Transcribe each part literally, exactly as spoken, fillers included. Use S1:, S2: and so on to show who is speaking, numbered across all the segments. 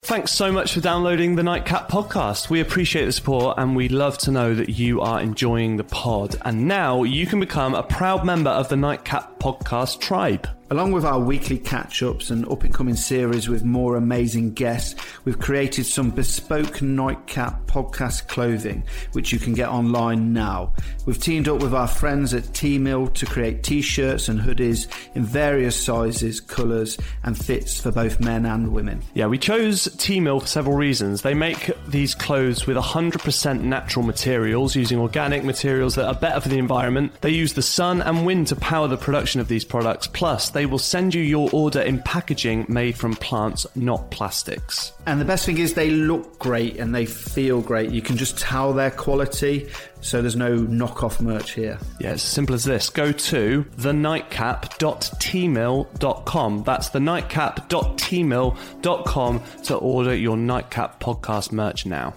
S1: Thanks so much for downloading the Nightcap podcast. We appreciate the support and we'd love to know that you are enjoying the pod. And now you can become a proud member of the Nightcap podcast tribe.
S2: Along with our weekly catch-ups and up-and-coming series with more amazing guests, we've created some bespoke Nightcap podcast clothing, which you can get online now. We've teamed up with our friends at T-Mill to create t-shirts and hoodies in various sizes, colours and fits for both men and women.
S1: Yeah, we chose T-Mill for several reasons. They make these clothes with one hundred percent natural materials, using organic materials that are better for the environment. They use the sun and wind to power the production of these products, plus they will send you your order in packaging made from plants, not plastics.
S2: And the best thing is they look great and they feel great. You can just tell their quality, so there's no knockoff merch here.
S1: Yeah, it's as simple as this. Go to the nightcap dot t mill dot com. That's the nightcap dot t mill dot com to order your Nightcap podcast merch now.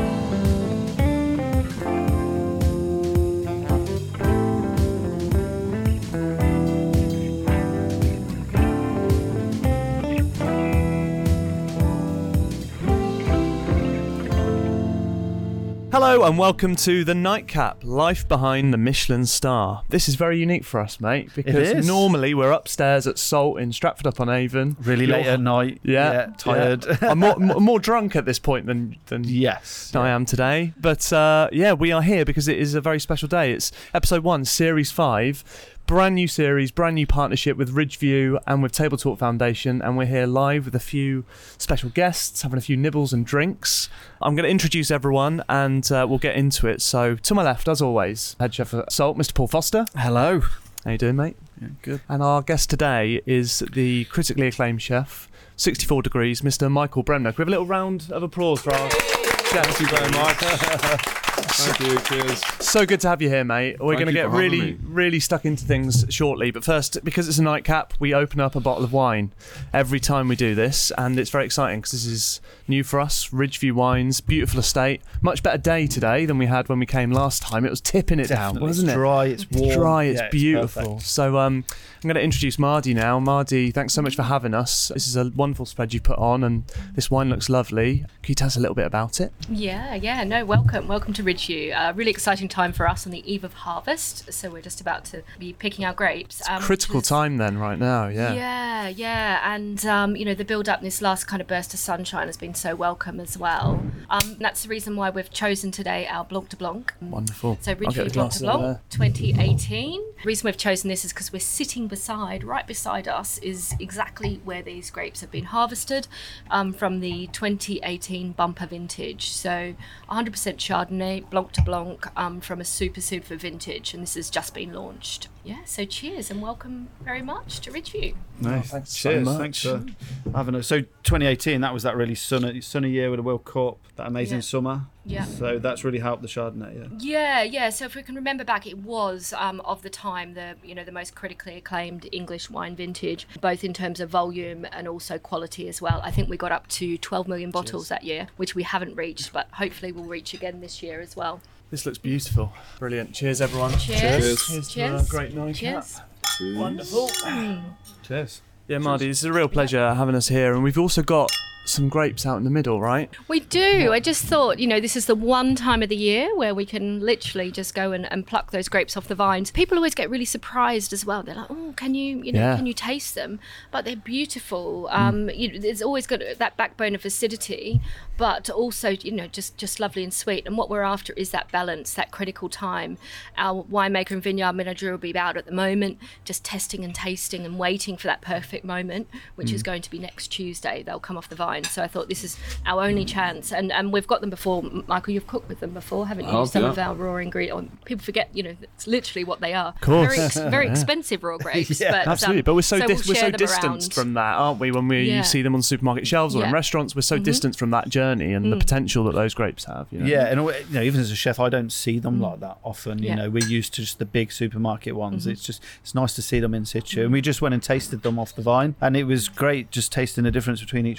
S1: Hello and welcome to the Nightcap, life behind the Michelin star. This is very unique for us, mate, because normally we're upstairs at Salt in Stratford-upon-Avon.
S2: Really
S1: You're,
S2: late at night.
S1: Yeah,
S2: yeah tired.
S1: Yeah. I'm more, more drunk at this point than than
S2: yes,
S1: I
S2: yeah.
S1: am today. But uh, yeah, we are here because it is a very special day. It's episode one, series five. Brand new series, brand new partnership with Ridgeview and with Table Talk Foundation, and we're here live with a few special guests, having a few nibbles and drinks. I'm going to introduce everyone and uh, we'll get into it. So to my left, as always, head chef at Salt, Mister Paul Foster.
S2: Hello.
S1: How you doing, mate?
S2: Yeah, good.
S1: And our guest today is the critically acclaimed chef, sixty-four degrees, Mister Michael Bremner. Can we have a little round of applause for our chef?
S3: Thank you very much. Thank you, cheers.
S1: So good to have you here, mate. We're going to get really,
S3: me.
S1: really stuck into things shortly. But first, because it's a nightcap, we open up a bottle of wine every time we do this. And it's very exciting because this is new for us. Ridgeview Wines, beautiful estate. Much better day today than we had when we came last time. It was tipping it
S2: Definitely.
S1: down, wasn't
S2: it's
S1: it?
S2: Dry, it's warm.
S1: It's dry, it's
S2: yeah,
S1: beautiful.
S2: It's
S1: so um, I'm going to introduce Mardi now. Mardi, thanks so much for having us. This is a wonderful spread you put on and this wine looks lovely. Can you tell us a little bit about it?
S4: Yeah, yeah, no, welcome. Welcome to Ridgeview. Uh, really exciting time for us on the eve of harvest. So we're just about to be picking our grapes.
S1: It's um, critical is, time then right now, yeah.
S4: Yeah, yeah. And, um, you know, the build up in this last kind of burst of sunshine has been so welcome as well. Um, that's the reason why we've chosen today our Blanc de Blanc.
S1: Wonderful.
S4: So Ridgeview Blanc de Blanc twenty eighteen. The reason we've chosen this is because we're sitting beside, right beside us, is exactly where these grapes have been harvested um, from the twenty eighteen bumper vintage. So one hundred percent Chardonnay, Blanc de Blanc um, from a super, super vintage. And this has just been launched. Yeah, so cheers and welcome very much to Ridgeview.
S2: Nice.
S1: Oh, thanks
S2: cheers.
S1: so much.
S2: Thanks for having us. So twenty eighteen, that was that really sunny, sunny year with the World Cup, that amazing
S4: yeah.
S2: summer.
S4: Yeah.
S2: So that's really helped the Chardonnay, yeah.
S4: Yeah, yeah. So if we can remember back, it was um, of the time the you know the most critically acclaimed English wine vintage, both in terms of volume and also quality as well. I think we got up to twelve million bottles Cheers. that year, which we haven't reached, but hopefully we'll reach again this year as well.
S1: This looks beautiful. Brilliant. Cheers, everyone.
S4: Cheers.
S1: Cheers.
S4: Cheers.
S1: Cheers to a great nightcap.
S4: Cheers.
S3: Cheers.
S1: Wonderful.
S2: Cheers.
S1: Yeah, Mardi, it's a real pleasure having us here. And we've also got some grapes out in the middle, right?
S4: We do. I just thought, you know, this is the one time of the year where we can literally just go and, and pluck those grapes off the vines. People always get really surprised as well. They're like, oh, can you, you know,
S1: yeah.
S4: can you taste them? But they're beautiful. Um, mm. you know, there's always got that backbone of acidity, but also, you know, just, just lovely and sweet. And what we're after is that balance, that critical time. Our winemaker and vineyard manager will be out at the moment, just testing and tasting and waiting for that perfect moment, which mm. is going to be next Tuesday. They'll come off the vine. So I thought this is our only chance, and and we've got them before. Michael, you've cooked with them before, haven't you?
S3: Oh,
S4: Some
S3: yeah.
S4: of our raw ingredients. People forget, you know, it's literally what they are.
S1: Of course.
S4: Very, ex- very
S1: Yeah.
S4: expensive raw grapes.
S2: Yeah,
S4: but,
S1: Absolutely,
S4: um,
S1: but we're so,
S4: so
S1: dis-
S4: we'll
S1: we're so
S4: share them
S1: distanced
S4: around.
S1: from that, aren't we? When we
S4: Yeah.
S1: you see them on supermarket shelves or in
S4: Yeah.
S1: restaurants, we're so
S4: Mhm.
S1: distanced from that journey and the
S4: Mm.
S1: potential that those grapes have. You know?
S2: Yeah, and you know, even as a chef, I don't see them
S4: Mm.
S2: like that often. You
S4: Yeah.
S2: know, we're used to just the big supermarket ones.
S4: Mhm.
S2: It's just it's nice to see them in situ. And we just went and tasted them off the vine, and it was great just tasting the difference between each row, the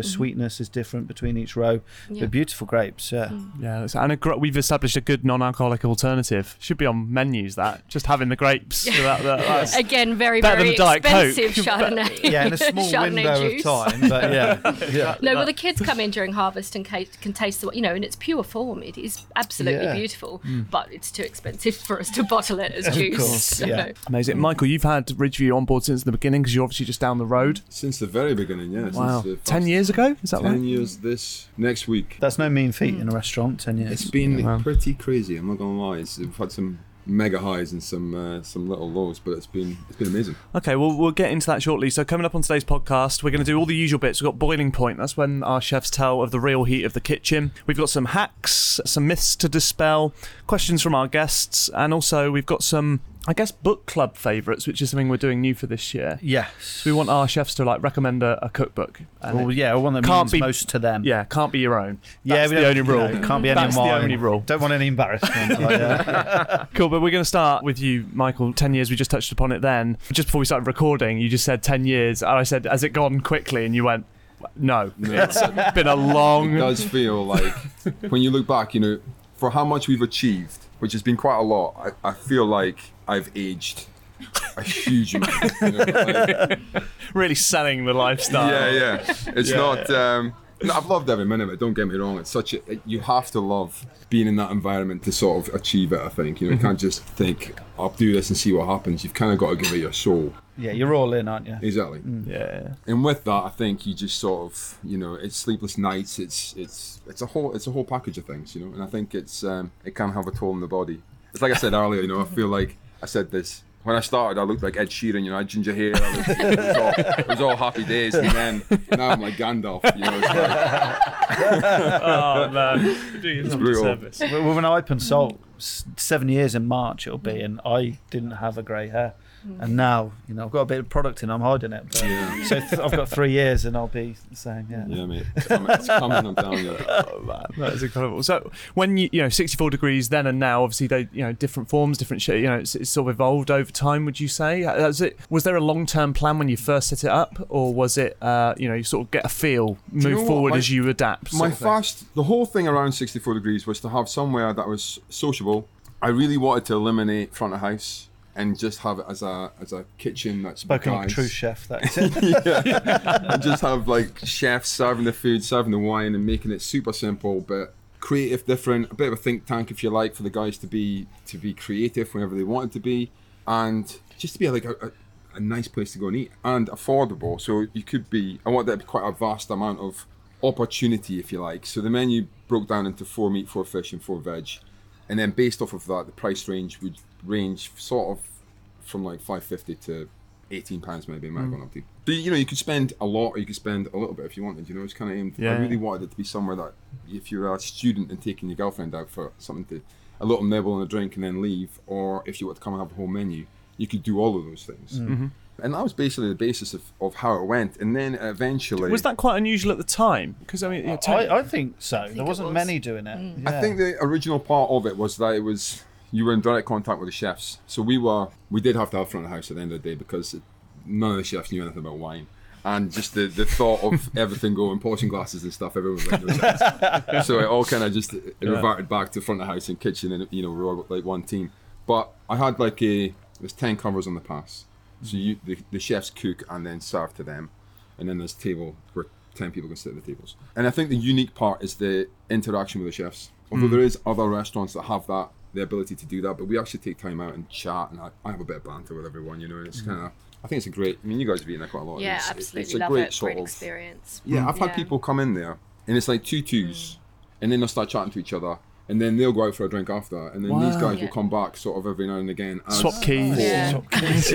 S2: sweetness is different between each row.
S4: Yeah.
S2: They're beautiful grapes, yeah.
S4: Mm.
S1: Yeah, it's- and a, gr- we've established a good non-alcoholic alternative. Should be on menus. That just having the grapes. Without the, that's,
S4: Again, very,
S1: Better
S4: very
S1: than Diet Coke.
S4: expensive Chardonnay.
S2: Yeah, in a small
S4: Chardonnay
S2: window
S4: juice.
S2: of time, but yeah. yeah.
S4: No, well, the kids come in during harvest and ca- can taste the, you know, in its pure form. It is absolutely
S2: Yeah.
S4: beautiful, but it's too expensive for us to bottle it as juice.
S2: course,
S4: so.
S2: yeah.
S1: amazing. Michael, you've had Ridgeview on board since the beginning because you're obviously just down the road.
S3: Since the very beginning, yeah.
S1: Wow,
S3: Since the
S1: ten
S3: first-
S1: years ago, is that
S3: Ten
S1: right?
S3: years this next week.
S2: That's no mean feat in a restaurant, ten years.
S3: It's been
S1: Wow.
S3: pretty crazy. I'm not gonna lie. It's, we've had some mega highs and some uh, some little lows, but it's been it's been amazing.
S1: Okay, well, we'll get into that shortly. So coming up on today's podcast, we're going to do all the usual bits. We've got boiling point. That's when our chefs tell of the real heat of the kitchen. We've got some hacks, some myths to dispel, questions from our guests, and also we've got some, I guess, book club favourites, which is something we're doing new for this year.
S2: Yes.
S1: So we want our chefs to like recommend a, a cookbook. And
S2: Well,
S1: it-
S2: yeah, one that
S1: Can't
S2: means
S1: be-
S2: most to them.
S1: yeah, can't be your own.
S2: yeah,
S1: That's
S2: we
S1: the
S2: don't-
S1: only
S2: you
S1: rule.
S2: know, can't be any
S1: That's
S2: of
S1: the
S2: mine.
S1: only rule.
S2: Don't want any embarrassment. like, yeah.
S1: Cool, but we're going to start with you, Michael. Ten years, we just touched upon it then. Just before we started recording, you just said ten years. And I said, has it gone quickly? And you went, no.
S3: No,
S1: It's been a long...
S3: It does feel like when you look back, you know, for how much we've achieved, which has been quite a lot. I, I feel like I've aged a huge amount. You know, like,
S1: really selling the lifestyle.
S3: yeah, yeah. It's
S1: Yeah,
S3: not. Um, no, I've loved every minute of it. Don't get me wrong. It's such a. It, you have to love being in that environment to sort of achieve it. I think you know you can't just think I'll do this and see what happens. You've kind of got to give it your soul.
S2: yeah, you're all in, aren't you?
S3: Exactly.
S1: Yeah.
S3: And with that, I think you just sort of, you know, it's sleepless nights. It's it's it's a whole it's a whole package of things, you know. And I think it's um, it can have a toll on the body. It's like I said earlier, you know. I feel like I said this when I started. I looked like Ed Sheeran, you know. I had ginger hair. I looked, it, was all, it was all happy days, and then now I'm like Gandalf, you know. It's like,
S1: Oh, man. You're doing yourself a
S3: brutal.
S1: disservice.
S2: Well, when I opened Salt, s- seven years in March it'll be, and I didn't have a grey hair. And now, you know, I've got a bit of product in, I'm hiding it. But,
S3: Yeah.
S2: So th- I've got three years and I'll be saying, yeah.
S3: yeah, mate. It's coming, it's coming I'm telling you.
S1: Oh, man, that is incredible. So when you, you know, sixty-four degrees then and now, obviously they, you know, different forms, different shit, you know, it's, it's sort of evolved over time, would you say? Was it, was there a long-term plan when you first set it up, or was it, uh, you know, you sort of get a feel,
S3: you
S1: move
S3: know what?
S1: forward
S3: My-
S1: as you adapt?
S3: My
S1: sort of thing?
S3: first, the whole thing around sixty-four degrees was to have somewhere that was sociable. I really wanted to eliminate front of house and just have it as a as a kitchen that's
S2: Spoken like a
S3: guys.
S2: true chef, that's it.
S3: yeah. And just have like chefs serving the food, serving the wine, and making it super simple but creative, different, a bit of a think tank if you like, for the guys to be to be creative whenever they wanted to be, and just to be like a, a, a nice place to go and eat and affordable. So you could be, I want that to be quite a vast amount of opportunity, if you like. So the menu broke down into four meat, four fish, and four veg, and then based off of that, the price range would range sort of from like five fifty to eighteen pounds maybe. It might have gone up to. So you know, you could spend a lot or you could spend a little bit if you wanted. You know, it's kind of aimed.
S1: Yeah.
S3: I really wanted it to be somewhere that if you're a student and taking your girlfriend out for something to, a little nibble and a drink and then leave, or if you want to come and have a whole menu, you could do all of those things.
S1: Mm-hmm.
S3: And that was basically the basis of, of how it went. And then eventually,
S1: Was that quite unusual at the time? Because I mean, you know, ten-
S2: I, I think so.
S4: think
S2: there
S4: it
S2: wasn't
S4: was.
S2: many doing it.
S4: Mm.
S2: Yeah.
S3: I think the original part of it was that it was you were in direct contact with the chefs. So we were we did have to have front of house at the end of the day because it, none of the chefs knew anything about wine. And just the, the thought of everything going, polishing glasses and stuff, everyone was like, no sense. So it all kind of just it
S1: Yeah.
S3: reverted back to front of house and kitchen, and you know we were all like one team. But I had like a there's ten covers on the pass, so you the, the chefs cook and then serve to them, and then there's a table where ten people can sit at the tables. And I think the unique part is the interaction with the chefs. Although
S1: Mm.
S3: there is other restaurants that have that the ability to do that, but we actually take time out and chat, and I, I have a bit of banter with everyone, you know. And it's kind of I think it's a great. I mean, you guys have been there quite a lot.
S4: Yeah,
S3: it's,
S4: absolutely.
S3: It's a
S4: Love
S3: great
S4: it.
S3: sort
S4: Great
S3: of
S4: experience.
S3: yeah. I've had
S4: Yeah.
S3: people come in there, and it's like two twos, and then they'll start chatting to each other, and then they'll go out for a drink after, and then these
S1: Wow.
S3: guys
S4: Yeah.
S3: will come back sort of every now and again. As
S1: swap keys.
S4: Yeah.
S2: Swap keys.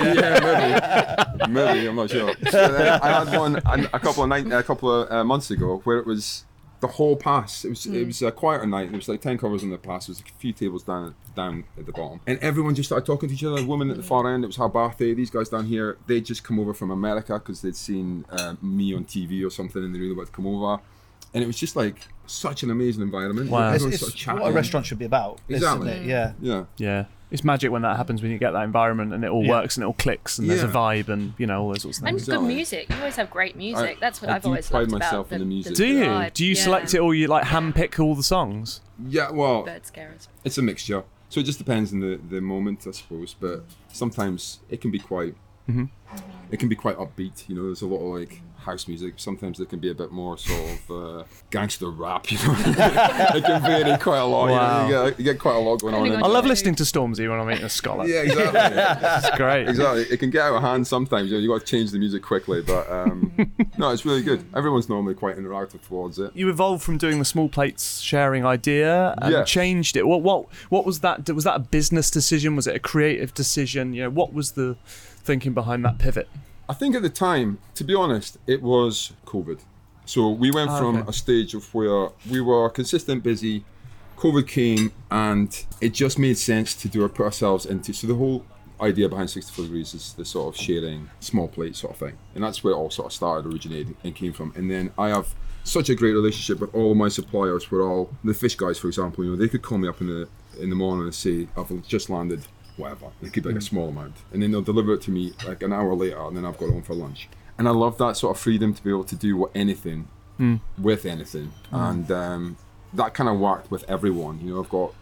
S3: yeah, maybe, maybe I'm not sure. So then I had one an- a couple of night, a couple of uh, months ago where it was the whole pass. It was it was a quieter night. There was like ten covers on the pass. There was a few tables down down at the bottom, and everyone just started talking to each other. A woman at the far end. It was Harbathe. These guys down here, they'd just come over from America because they'd seen uh, me on T V or something, and they really wanted to come over. And it was just like such an amazing environment.
S1: Wow.
S2: It's,
S3: Everyone
S2: it's
S3: sort of
S2: what a
S3: chatting.
S2: restaunt should be about,
S3: Exactly.
S2: isn't it? Yeah.
S3: Yeah.
S1: Yeah. It's magic when that happens, when you get that environment and it all
S2: Yeah.
S1: works and it all clicks and there's a
S3: Yeah.
S1: vibe and, you know, all those sorts of
S4: And
S1: things.
S4: good
S3: Exactly.
S4: music. You always have great music.
S3: I-
S4: That's what
S3: I
S4: I've
S3: do
S4: always
S3: pride
S4: loved
S3: myself
S4: about
S3: in the music.
S1: Do you?
S4: vibe.
S1: Do you
S4: Yeah.
S1: select it or you like handpick all the songs?
S3: Yeah, well,
S4: Bird scarers.
S3: it's a mixture. So it just depends on the, the moment, I suppose. But sometimes it can be quite,
S1: Mm-hmm.
S3: it can be quite upbeat. You know, there's a lot of like house music. Sometimes it can be a bit more sort of uh, gangster rap. You know, it can vary quite a lot.
S1: Wow.
S3: You, know? you, get, you get quite a lot going on.
S4: Depending
S3: in
S1: I
S4: on
S1: love
S4: Yeah.
S1: listening to Stormzy when I'm eating a scallop.
S3: Yeah, exactly.
S1: It's great.
S3: Exactly. It can get out of hand sometimes. You know, you got to change the music quickly. But um, no, it's really good. Everyone's normally quite interactive towards it.
S1: You evolved from doing the small plates sharing idea and
S3: Yes.
S1: changed it. What what what was that? Was that a business decision? Was it a creative decision? You know, what was the thinking behind that pivot?
S3: I think at the time, to be honest, it was COVID. So we went
S1: Ah,
S3: from
S1: okay.
S3: a stage of where we were consistent, busy. COVID came, and it just made sense to do put ourselves into. So the whole idea behind sixty-four degrees is the sort of sharing small plate sort of thing, and that's where it all sort of started, originated, and came from. And then I have such a great relationship with all of my suppliers. We're all the fish guys, for example. You know, they could call me up in the in the morning and say, "I've just landed." Whatever, it could be like a small amount, and then they'll deliver it to me like an hour later, and then I've got it home for lunch. And I love that sort of freedom to be able to do what anything with anything, and um, that kind of worked with everyone. You know, I've got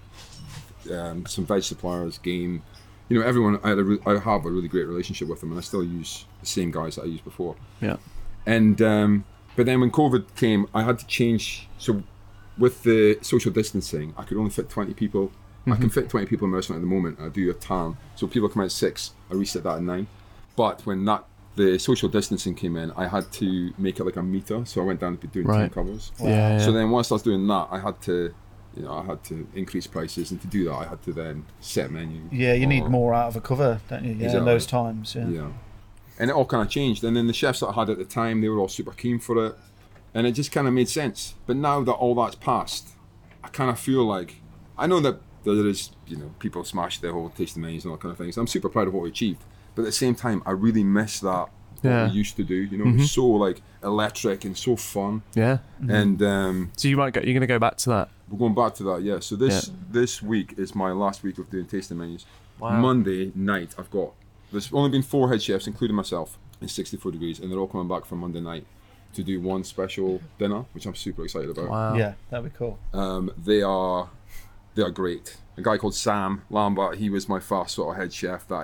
S3: um, some veg suppliers, game, you know, everyone. I, had a re- I have a really great relationship with them, and I still use the same guys that I used before.
S1: Yeah.
S3: And um, but then when COVID came, I had to change. So with the social distancing, I could only fit twenty people. I can fit twenty people in my restaurant at the moment. I do a time, so people come out at six. I reset that at nine. But when that the social distancing came in, I had to make it like a meter. So I went down to doing ten
S1: Right.
S3: covers.
S1: Yeah, yeah.
S3: So then once I was doing that, I had to, you know, I had to increase prices, and to do that, I had to then set menu.
S2: Yeah, you need
S3: or-
S2: more out of a cover, don't you? Yeah, in
S3: Exactly.
S2: those times. Yeah.
S3: Yeah. And it all kind of changed. And then the chefs that I had at the time, they were all super keen for it. And it just kind of made sense. But now that all that's passed, I kind of feel like, I know that there is, you know, people smash their whole tasting menus and all that kind of things. I'm super proud of what we achieved. But at the same time, I really miss that,
S1: Yeah.
S3: what we used to do. You know, it was so like electric and so fun.
S1: Yeah.
S3: And um,
S1: So you might go. You're going to go back to that.
S3: we're going back to that, yeah. So this
S1: Yeah.
S3: this week is my last week of doing tasting menus.
S1: Wow.
S3: Monday night, I've got, there's only been four head chefs, including myself, in sixty-four degrees, and they're all coming back from Monday night to do one special dinner, which I'm super excited about.
S1: Wow.
S2: Yeah, that'd be cool.
S3: Um, they are they are great. A guy called Sam Lambert, he was my first sort of head chef. That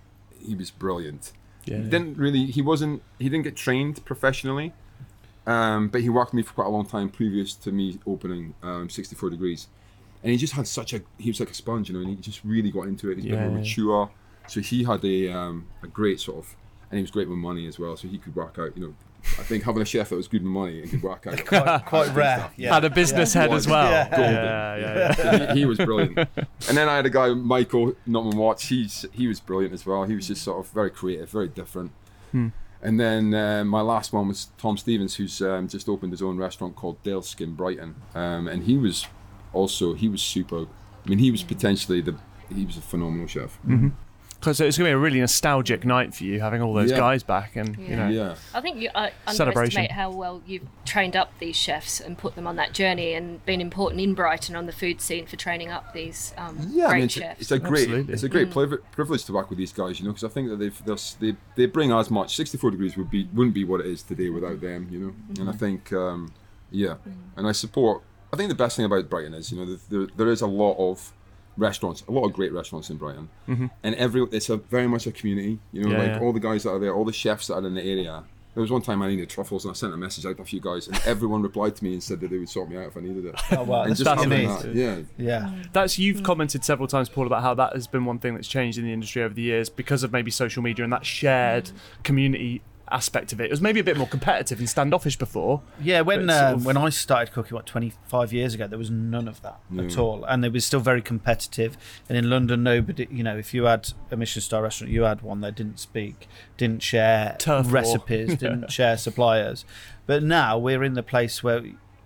S3: he was brilliant.
S1: Yeah.
S3: He didn't really, he wasn't, he didn't get trained professionally, um, but he worked with me for quite a long time previous to me opening um, sixty-four degrees, and he just had such a, he was like a sponge, you know, and he just really got into it. He's a bit
S1: Yeah,
S3: more
S1: yeah.
S3: mature, so he had a um, a great sort of, and he was great with money as well, so he could work out, you know. I think having a chef that was good with money and could work out.
S2: Quite, quite rare. Yeah.
S1: Had a business head as well.
S2: Yeah.
S3: Golden.
S1: Yeah, yeah, yeah.
S3: So he, he was brilliant. And then I had a guy, Michael Notman Watts. He's he was brilliant as well. He was just sort of very creative, very different.
S1: Hmm.
S3: And then uh, my last one was Tom Stevens, who's um, just opened his own restaurant called Dale's in Brighton. Um, and he was also he was super. I mean, he was potentially the he was a phenomenal chef.
S1: Mm-hmm. So it's going to be a really nostalgic night for you, having all those
S3: Yeah.
S1: guys back, and you know.
S3: Yeah.
S4: I think you uh,
S1: Celebration.
S4: underestimate how well you've trained up these chefs and put them on that journey, and been important in Brighton on the food scene for training up these um,
S3: Yeah,
S4: great
S3: I mean, it's,
S4: chefs.
S3: it's a great,
S1: Absolutely.
S3: it's a great priv- privilege to work with these guys, you know, because I think that they've, they're, they they bring as much. sixty-four degrees would be wouldn't be what it is today without them, you know. And I think, um, yeah, and I support. I think the best thing about Brighton is, you know, there, there is a lot of restaurants, a lot of great restaurants in Brighton,
S1: Mm-hmm.
S3: and every it's a very much a community, you know,
S1: Yeah,
S3: like
S1: yeah.
S3: all the guys that are there, all the chefs that are in the area. There was one time I needed truffles, and I sent a message out to a few guys, and everyone replied to me and said that they would sort me out if I needed it.
S2: Oh, wow.
S3: And
S2: That's
S3: just having
S2: amazing.
S3: that, yeah.
S2: Yeah.
S1: That's you've commented several times, Paul, about how that has been one thing that's changed in the industry over the years because of maybe social media and that shared community aspect of it. It was maybe a bit more competitive and standoffish before.
S2: Yeah, when
S1: But sort
S2: um,
S1: of-
S2: when I started cooking, what, twenty-five years ago, there was none of that at
S3: Yeah.
S2: all, and it was still very competitive. And in London, nobody, you know, if you had a Michelin star restaurant, you had one that didn't speak, didn't share
S1: Turf war.
S2: recipes, didn't share suppliers. But now we're in the place where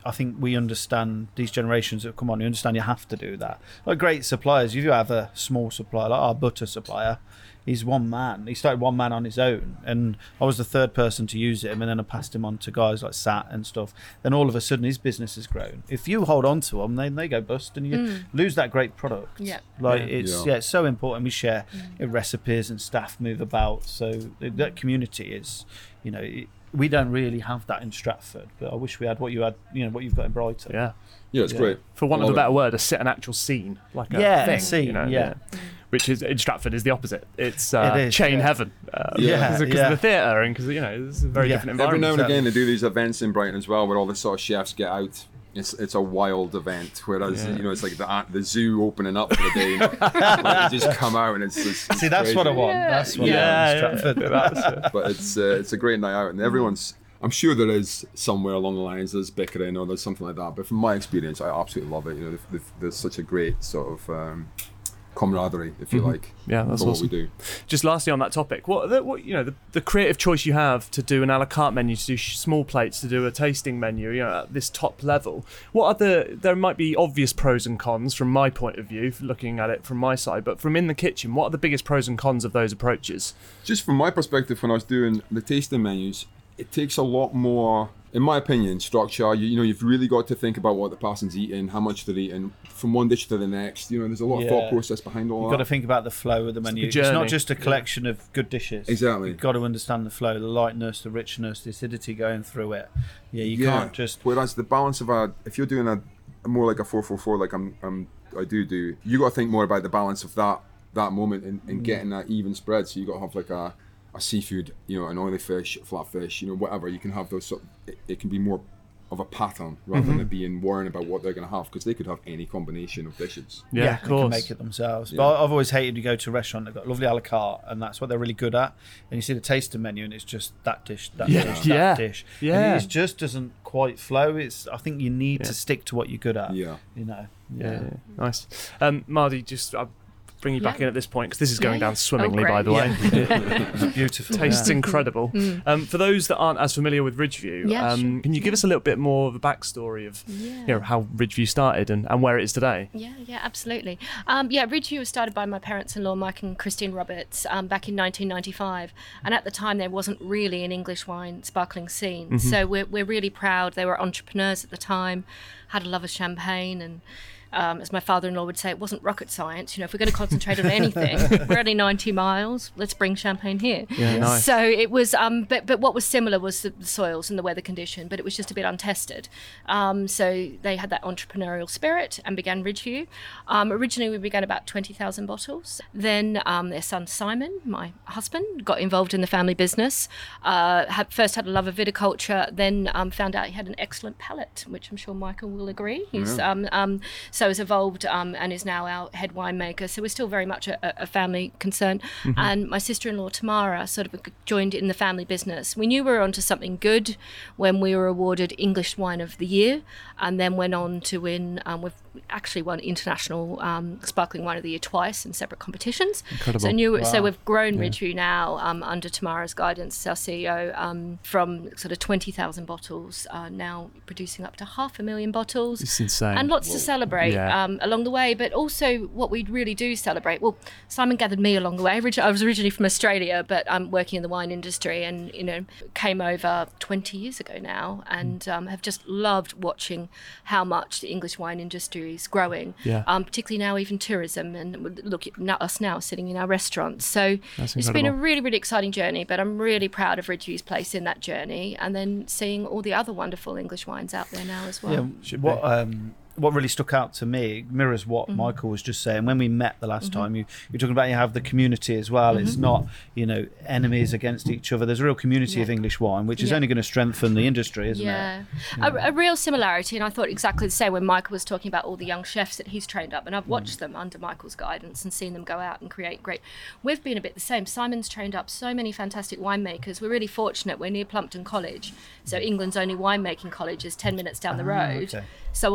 S5: I think we understand, these generations that come on, you understand you have to do that. Like great suppliers, if you have a small supplier, like our butter supplier, he's one man. He started one man on his own, and I was the third person to use him, and then I passed him on to guys like Sat and stuff. Then all of a sudden, his business has grown. If you hold on to them, then they go bust, and you mm. lose that great product.
S4: Yeah,
S5: like
S3: yeah.
S5: it's
S3: yeah.
S5: yeah, it's so important. We share
S4: mm.
S5: recipes, and staff move about, so that community is, you know. It, we don't really have that in Stratford, but I wish we had what you had, you know, what you've got in Brighton.
S1: Yeah,
S3: yeah, it's
S5: yeah.
S3: great.
S1: For want of a
S3: it.
S1: better word, a set an actual scene, like a
S5: yeah,
S1: thing,
S5: scene,
S1: you know,
S5: yeah.
S1: yeah. Which is in Stratford is the opposite. It's uh,
S5: it is,
S1: chain
S5: yeah.
S1: heaven. Uh,
S5: Yeah,
S1: because
S5: yeah.
S1: of the theatre and because you know it's a very
S5: Yeah.
S1: different
S3: Every
S1: environment.
S3: now and
S1: so-
S3: again, they do these events in Brighton as well, where all the sort of chefs get out. It's it's a wild event, whereas
S1: Yeah.
S3: you know it's like the the zoo opening up for the day. Like, they just come out and it's, it's, it's
S5: See, that's
S3: crazy.
S5: what I want.
S4: Yeah.
S5: That's what
S1: Yeah,
S5: I want in
S1: yeah,
S5: Stratford.
S1: yeah, that's it.
S3: But it's uh, it's a great night out, and everyone's. I'm sure there is somewhere along the lines there's bickering or there's something like that. But from my experience, I absolutely love it. You know, they've, they've, there's such a great sort of um, camaraderie, if you
S1: Mhm.
S3: like.
S1: Yeah, that's
S3: for
S1: awesome.
S3: what we do.
S1: Just lastly on that topic, what, the, what you know, the, the creative choice you have to do an a la carte menu, to do sh- small plates, to do a tasting menu, you know, at this top level. What are the? There might be obvious pros and cons from my point of view, looking at it from my side, but from in the kitchen, what are the biggest pros and cons of those approaches?
S3: Just from my perspective, when I was doing the tasting menus, it takes a lot more, in my opinion, structure. You, you know, you've really got to think about what the person's eating, how much they're eating, from one dish to the next. You know, there's a lot of
S5: Yeah.
S3: thought process behind all
S5: You've
S3: that.
S5: got to think about the flow of the menu. It's,
S1: journey.
S5: not just a collection of good dishes.
S3: Exactly.
S5: You've got to understand the flow, the lightness, the richness, the acidity going through it. Yeah, you
S3: Yeah.
S5: can't just.
S3: Whereas the balance of a, if you're doing a, a more like a four four four, like I'm, I'm, I do do, you got to think more about the balance of that that moment and, and getting that even spread. So you got to have like a, a seafood, you know, an oily fish, flat fish, you know, whatever. You can have those. Sort of, it, it can be more of a pattern rather
S1: Mm-hmm.
S3: than it being worrying about what they're going to have, because they could have any combination of dishes.
S1: Yeah, of
S5: they
S1: course.
S5: can make it themselves.
S3: Yeah.
S5: But I've always hated to go to a restaurant. They've got lovely a la carte, and that's what they're really good at. And you see the tasting menu, and it's just that dish, that
S1: Yeah.
S5: dish, that
S1: Yeah.
S5: dish.
S1: Yeah.
S5: And it just doesn't quite flow. It's. I think you need
S1: Yeah.
S5: to stick to what you're good at.
S3: Yeah.
S5: You know.
S1: Yeah, yeah, nice. Um, Mardy, just I'll bring you back
S4: Yeah.
S1: in at this point because this is going
S4: Yeah, yeah.
S1: down swimmingly,
S4: Oh,
S1: by the
S4: great.
S1: way.
S5: It's beautiful.
S1: Tastes
S5: yeah.
S1: incredible. Um, for those that aren't as familiar with Ridgeview,
S4: Yeah,
S1: um,
S4: sure.
S1: can you give us a little bit more of a backstory of
S4: Yeah.
S1: you know, how Ridgeview started and, and where it is today?
S4: Yeah, yeah, absolutely. Um, yeah, Ridgeview was started by my parents-in-law, Mike and Christine Roberts, um, back in nineteen ninety-five. And at the time, there wasn't really an English wine sparkling scene.
S1: Mm-hmm.
S4: So we're, we're really proud. They were entrepreneurs at the time, had a love of champagne, and um, as my father-in-law would say, it wasn't rocket science. You know, if we're going to concentrate on anything, we're only ninety miles, let's bring champagne here.
S1: Yeah, nice.
S4: So it was, um, but but what was similar was the, the soils and the weather condition, but it was just a bit untested. Um, so they had that entrepreneurial spirit and began Ridgeview. Um, originally, we began about twenty thousand bottles. Then um, their son Simon, my husband, got involved in the family business. Uh, had, first had a love of viticulture, then um, found out he had an excellent palate, which I'm sure Michael will agree. He's um, um, so has evolved um, and is now our head winemaker. So we're still very much a, a family concern.
S1: Mm-hmm.
S4: And my sister-in-law Tamara sort of joined in the family business. We knew we were onto something good when we were awarded English Wine of the Year, and then went on to win. Um, we've actually won International um, Sparkling Wine of the Year twice in separate competitions.
S1: Incredible.
S4: So knew,
S5: Wow.
S4: so we've grown Ridgeview now um, under Tamara's guidance, our C E O, um, from sort of twenty thousand bottles, uh, now producing up to half a million bottles.
S1: It's insane.
S4: And lots to celebrate
S1: Yeah.
S4: um, along the way, but also what we really do celebrate. Well, Simon gathered me along the way. Orig- I was originally from Australia, but I'm working in the wine industry, and you know, came over twenty years ago now, and um, have just loved watching how much the English wine industry is growing.
S1: Yeah.
S4: Um, particularly now, even tourism, and look at now, us now sitting in our restaurants. So
S1: That's
S4: it's been a
S1: incredible.
S4: really, really exciting journey. But I'm really proud of Ridgeview's place in that journey, and then seeing all the other wonderful English wines out there now as well.
S5: Yeah,
S1: Should
S5: what
S1: be.
S5: um, what really stuck out to me mirrors what
S4: Mm-hmm.
S5: Michael was just saying. When we met the last time, you you're talking about you have the community as well.
S4: Mm-hmm.
S5: It's not, you know, enemies against each other. There's a real community
S4: Yeah.
S5: of English wine, which is
S4: Yeah.
S5: only going to strengthen the industry, isn't
S4: yeah.
S5: it?
S4: A, a real similarity, and I thought exactly the same when Michael was talking about all the young chefs that he's trained up, and I've watched them under Michael's guidance and seen them go out and create great. We've been a bit the same. Simon's trained up so many fantastic winemakers. We're really fortunate. We're near Plumpton College, so England's only winemaking college is ten minutes down the
S5: Ah,
S4: road.
S5: okay.
S4: So a lot of the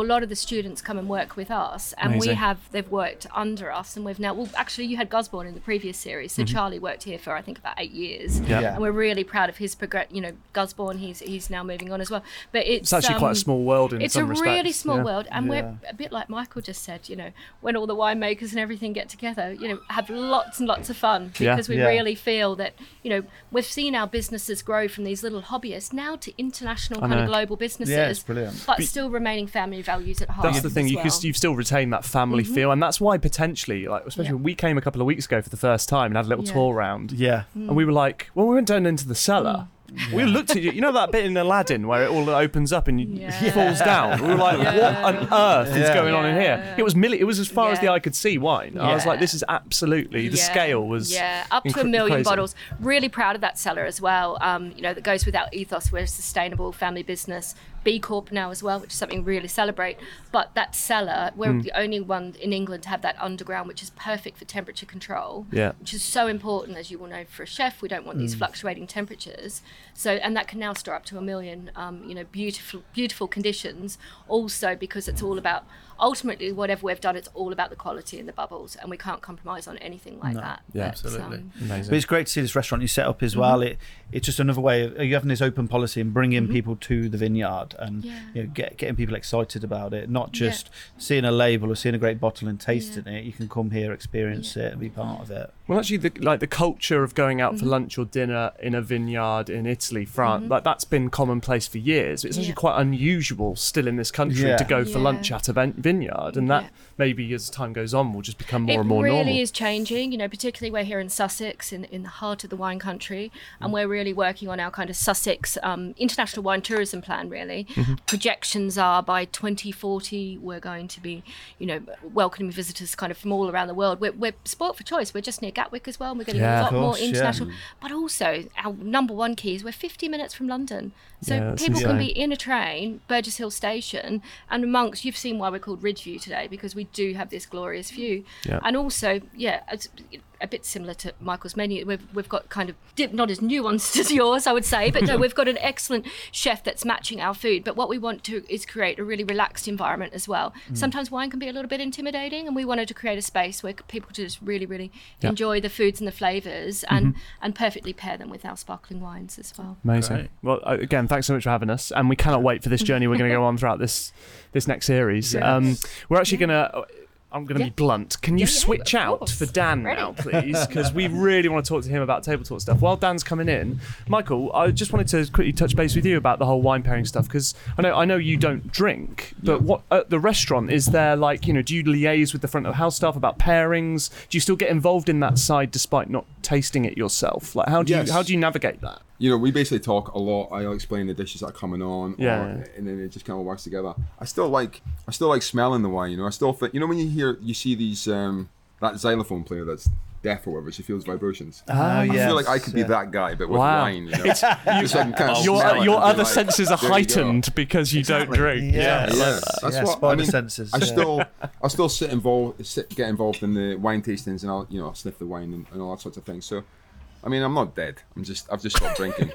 S4: students come and work with us, and
S1: Amazing.
S4: we have they've worked under us, and we've now well actually you had Gusborne in the previous series, so
S1: Mm-hmm.
S4: Charlie worked here for I think about eight years,
S1: Yeah.
S5: Yeah.
S4: and we're really proud of his progress. You know, Gusborne, he's he's now moving on as well, but it's,
S1: It's actually quite a
S4: um,
S1: small world in
S4: It's
S1: some
S4: a
S1: respects.
S4: really small
S1: Yeah.
S4: world, and
S5: Yeah.
S4: we're a bit like Michael just said. You know, when all the winemakers and everything get together, you know, have lots and lots of fun
S1: Yeah.
S4: because we
S5: Yeah.
S4: really feel that you know we've seen our businesses grow from these little hobbyists now to international
S1: I
S4: kind of
S1: know.
S4: global businesses.
S5: Yeah, it's brilliant.
S4: But still remaining family values at heart.
S1: That's the thing.
S4: as
S1: You
S4: well.
S1: can, you've still retained that family feel, and that's why potentially, like, especially
S4: Yeah.
S1: when we came a couple of weeks ago for the first time and had a little
S4: Yeah.
S1: tour round,
S5: Yeah.
S1: and we were like, when we went down into the cellar. We looked at you, you know that bit in Aladdin where it all opens up and you
S4: Yeah.
S1: falls down. We were like,
S4: Yeah.
S1: what on earth is
S5: Yeah.
S1: going on in here?
S4: Yeah.
S1: It was milli- It was as far as the
S4: Yeah.
S1: eye could see wine. I was
S4: Yeah.
S1: like, this is absolutely the
S4: Yeah.
S1: scale was
S4: yeah up to a
S1: incre-
S4: million
S1: crazy.
S4: bottles. Really proud of that cellar as well. Um, you know that goes with our ethos. We're a sustainable family business, B Corp now as well, which is something we really celebrate. But that cellar, we're
S1: Hmm.
S4: the only one in England to have that underground, which is perfect for temperature control.
S1: Yeah.
S4: Which is so important, as you will know, for a chef. We don't want
S1: Hmm.
S4: these fluctuating temperatures. So and that can now store up to a million. Um, you know, beautiful beautiful conditions. Also because it's all about. Ultimately, whatever we've done, it's all about the quality and the bubbles, and we can't compromise on anything like
S5: No.
S4: that.
S1: Yeah.
S4: But,
S5: Absolutely.
S4: um,
S1: amazing.
S5: But it's great to see this restaurant you set up as well. It it's just another way of you having this open policy and bringing people to the vineyard and
S4: Yeah.
S5: you know, get, getting people excited about it. Not
S4: Yeah.
S5: just seeing a label or seeing a great bottle and tasting it. You can come here, experience it, and be part of it.
S1: Well, actually, the, like the culture of going out for
S4: Mm-hmm.
S1: lunch or dinner in a vineyard in Italy, France, like that's been commonplace for years. It's actually
S4: Yeah.
S1: quite unusual still in this country
S5: Yeah.
S1: to go for
S4: Yeah.
S1: lunch at a vin- vineyard, and that
S4: Yeah.
S1: maybe as time goes on will just become more
S4: it
S1: and more
S4: really
S1: normal.
S4: is changing, you know, particularly we're here in Sussex, in, in the heart of the wine country, and we're really working on our kind of Sussex um, international wine tourism plan, really. Projections are by twenty forty, we're going to be, you know, welcoming visitors kind of from all around the world. We're, we're sport for choice. We're just near Gatwick as well, and we're getting
S1: Yeah,
S4: a
S1: of
S4: lot more
S5: course, yeah.
S4: international. But also, our number one key is we're fifty minutes from London. So
S1: Yeah, that's
S4: people can
S1: insane.
S4: be in a train, Burgess Hill Station, and amongst, you've seen why we're called Ridgeview today, because we do have this glorious view.
S1: Yeah.
S4: And also, yeah, it's a bit similar to Michael's menu. We've, we've got kind of, dip- not as nuanced as yours, I would say, but no, we've got an excellent chef that's matching our food. But what we want to is create a really relaxed environment as well. Sometimes wine can be a little bit intimidating, and we wanted to create a space where people just really, really
S1: Yeah.
S4: enjoy the foods and the flavours and, and perfectly pair them with our sparkling wines as well.
S1: Amazing.
S5: Great.
S1: Well, uh, again, thanks so much for having us, and we cannot wait for this journey we're going to go on throughout this this next series.
S5: Yes.
S1: Um, we're actually going to. I'm going to
S4: Yeah.
S1: be blunt. Can you
S4: Yeah, yeah,
S1: switch
S4: of
S1: out
S4: course.
S1: for Dan
S4: Ready.
S1: now, please? Because we really want to talk to him about table talk stuff. While Dan's coming in, Michael, I just wanted to quickly touch base with you about the whole wine pairing stuff, because I know I know you don't drink, but what at the restaurant is there like? You know, do you liaise with the front of house staff about pairings? Do you still get involved in that side despite not tasting it yourself? Like, how do
S3: Yes.
S1: you how do you navigate that?
S3: You know, we basically talk a lot. I'll explain the dishes that are coming on,
S1: Yeah,
S3: or,
S1: yeah.
S3: and then it just kind of works together. I still like, I still like smelling the wine. You know, I still think, you know, when you hear, you see these um, that xylophone player that's deaf or whatever, she feels vibrations.
S5: Oh,
S3: I
S5: yes,
S3: feel like I could be
S5: yeah.
S3: that guy, but with
S1: Wow.
S3: wine. You know, just so I can kind of
S1: Your
S3: smell it
S1: your
S3: and be
S1: other
S3: like,
S1: senses are
S3: "There you go."
S1: heightened because you
S3: Exactly.
S1: don't drink.
S5: Yeah.
S1: Yeah.
S3: Yeah,
S5: Yes.
S3: that's
S5: Yeah,
S3: what I
S5: spider
S3: mean.
S5: senses,
S3: I
S5: yeah.
S3: still, I still sit involved, sit, get involved in the wine tastings, and I'll, you know, I'll sniff the wine and, and all that sorts of things. So, I mean, I'm not dead. I'm just, I've just stopped drinking.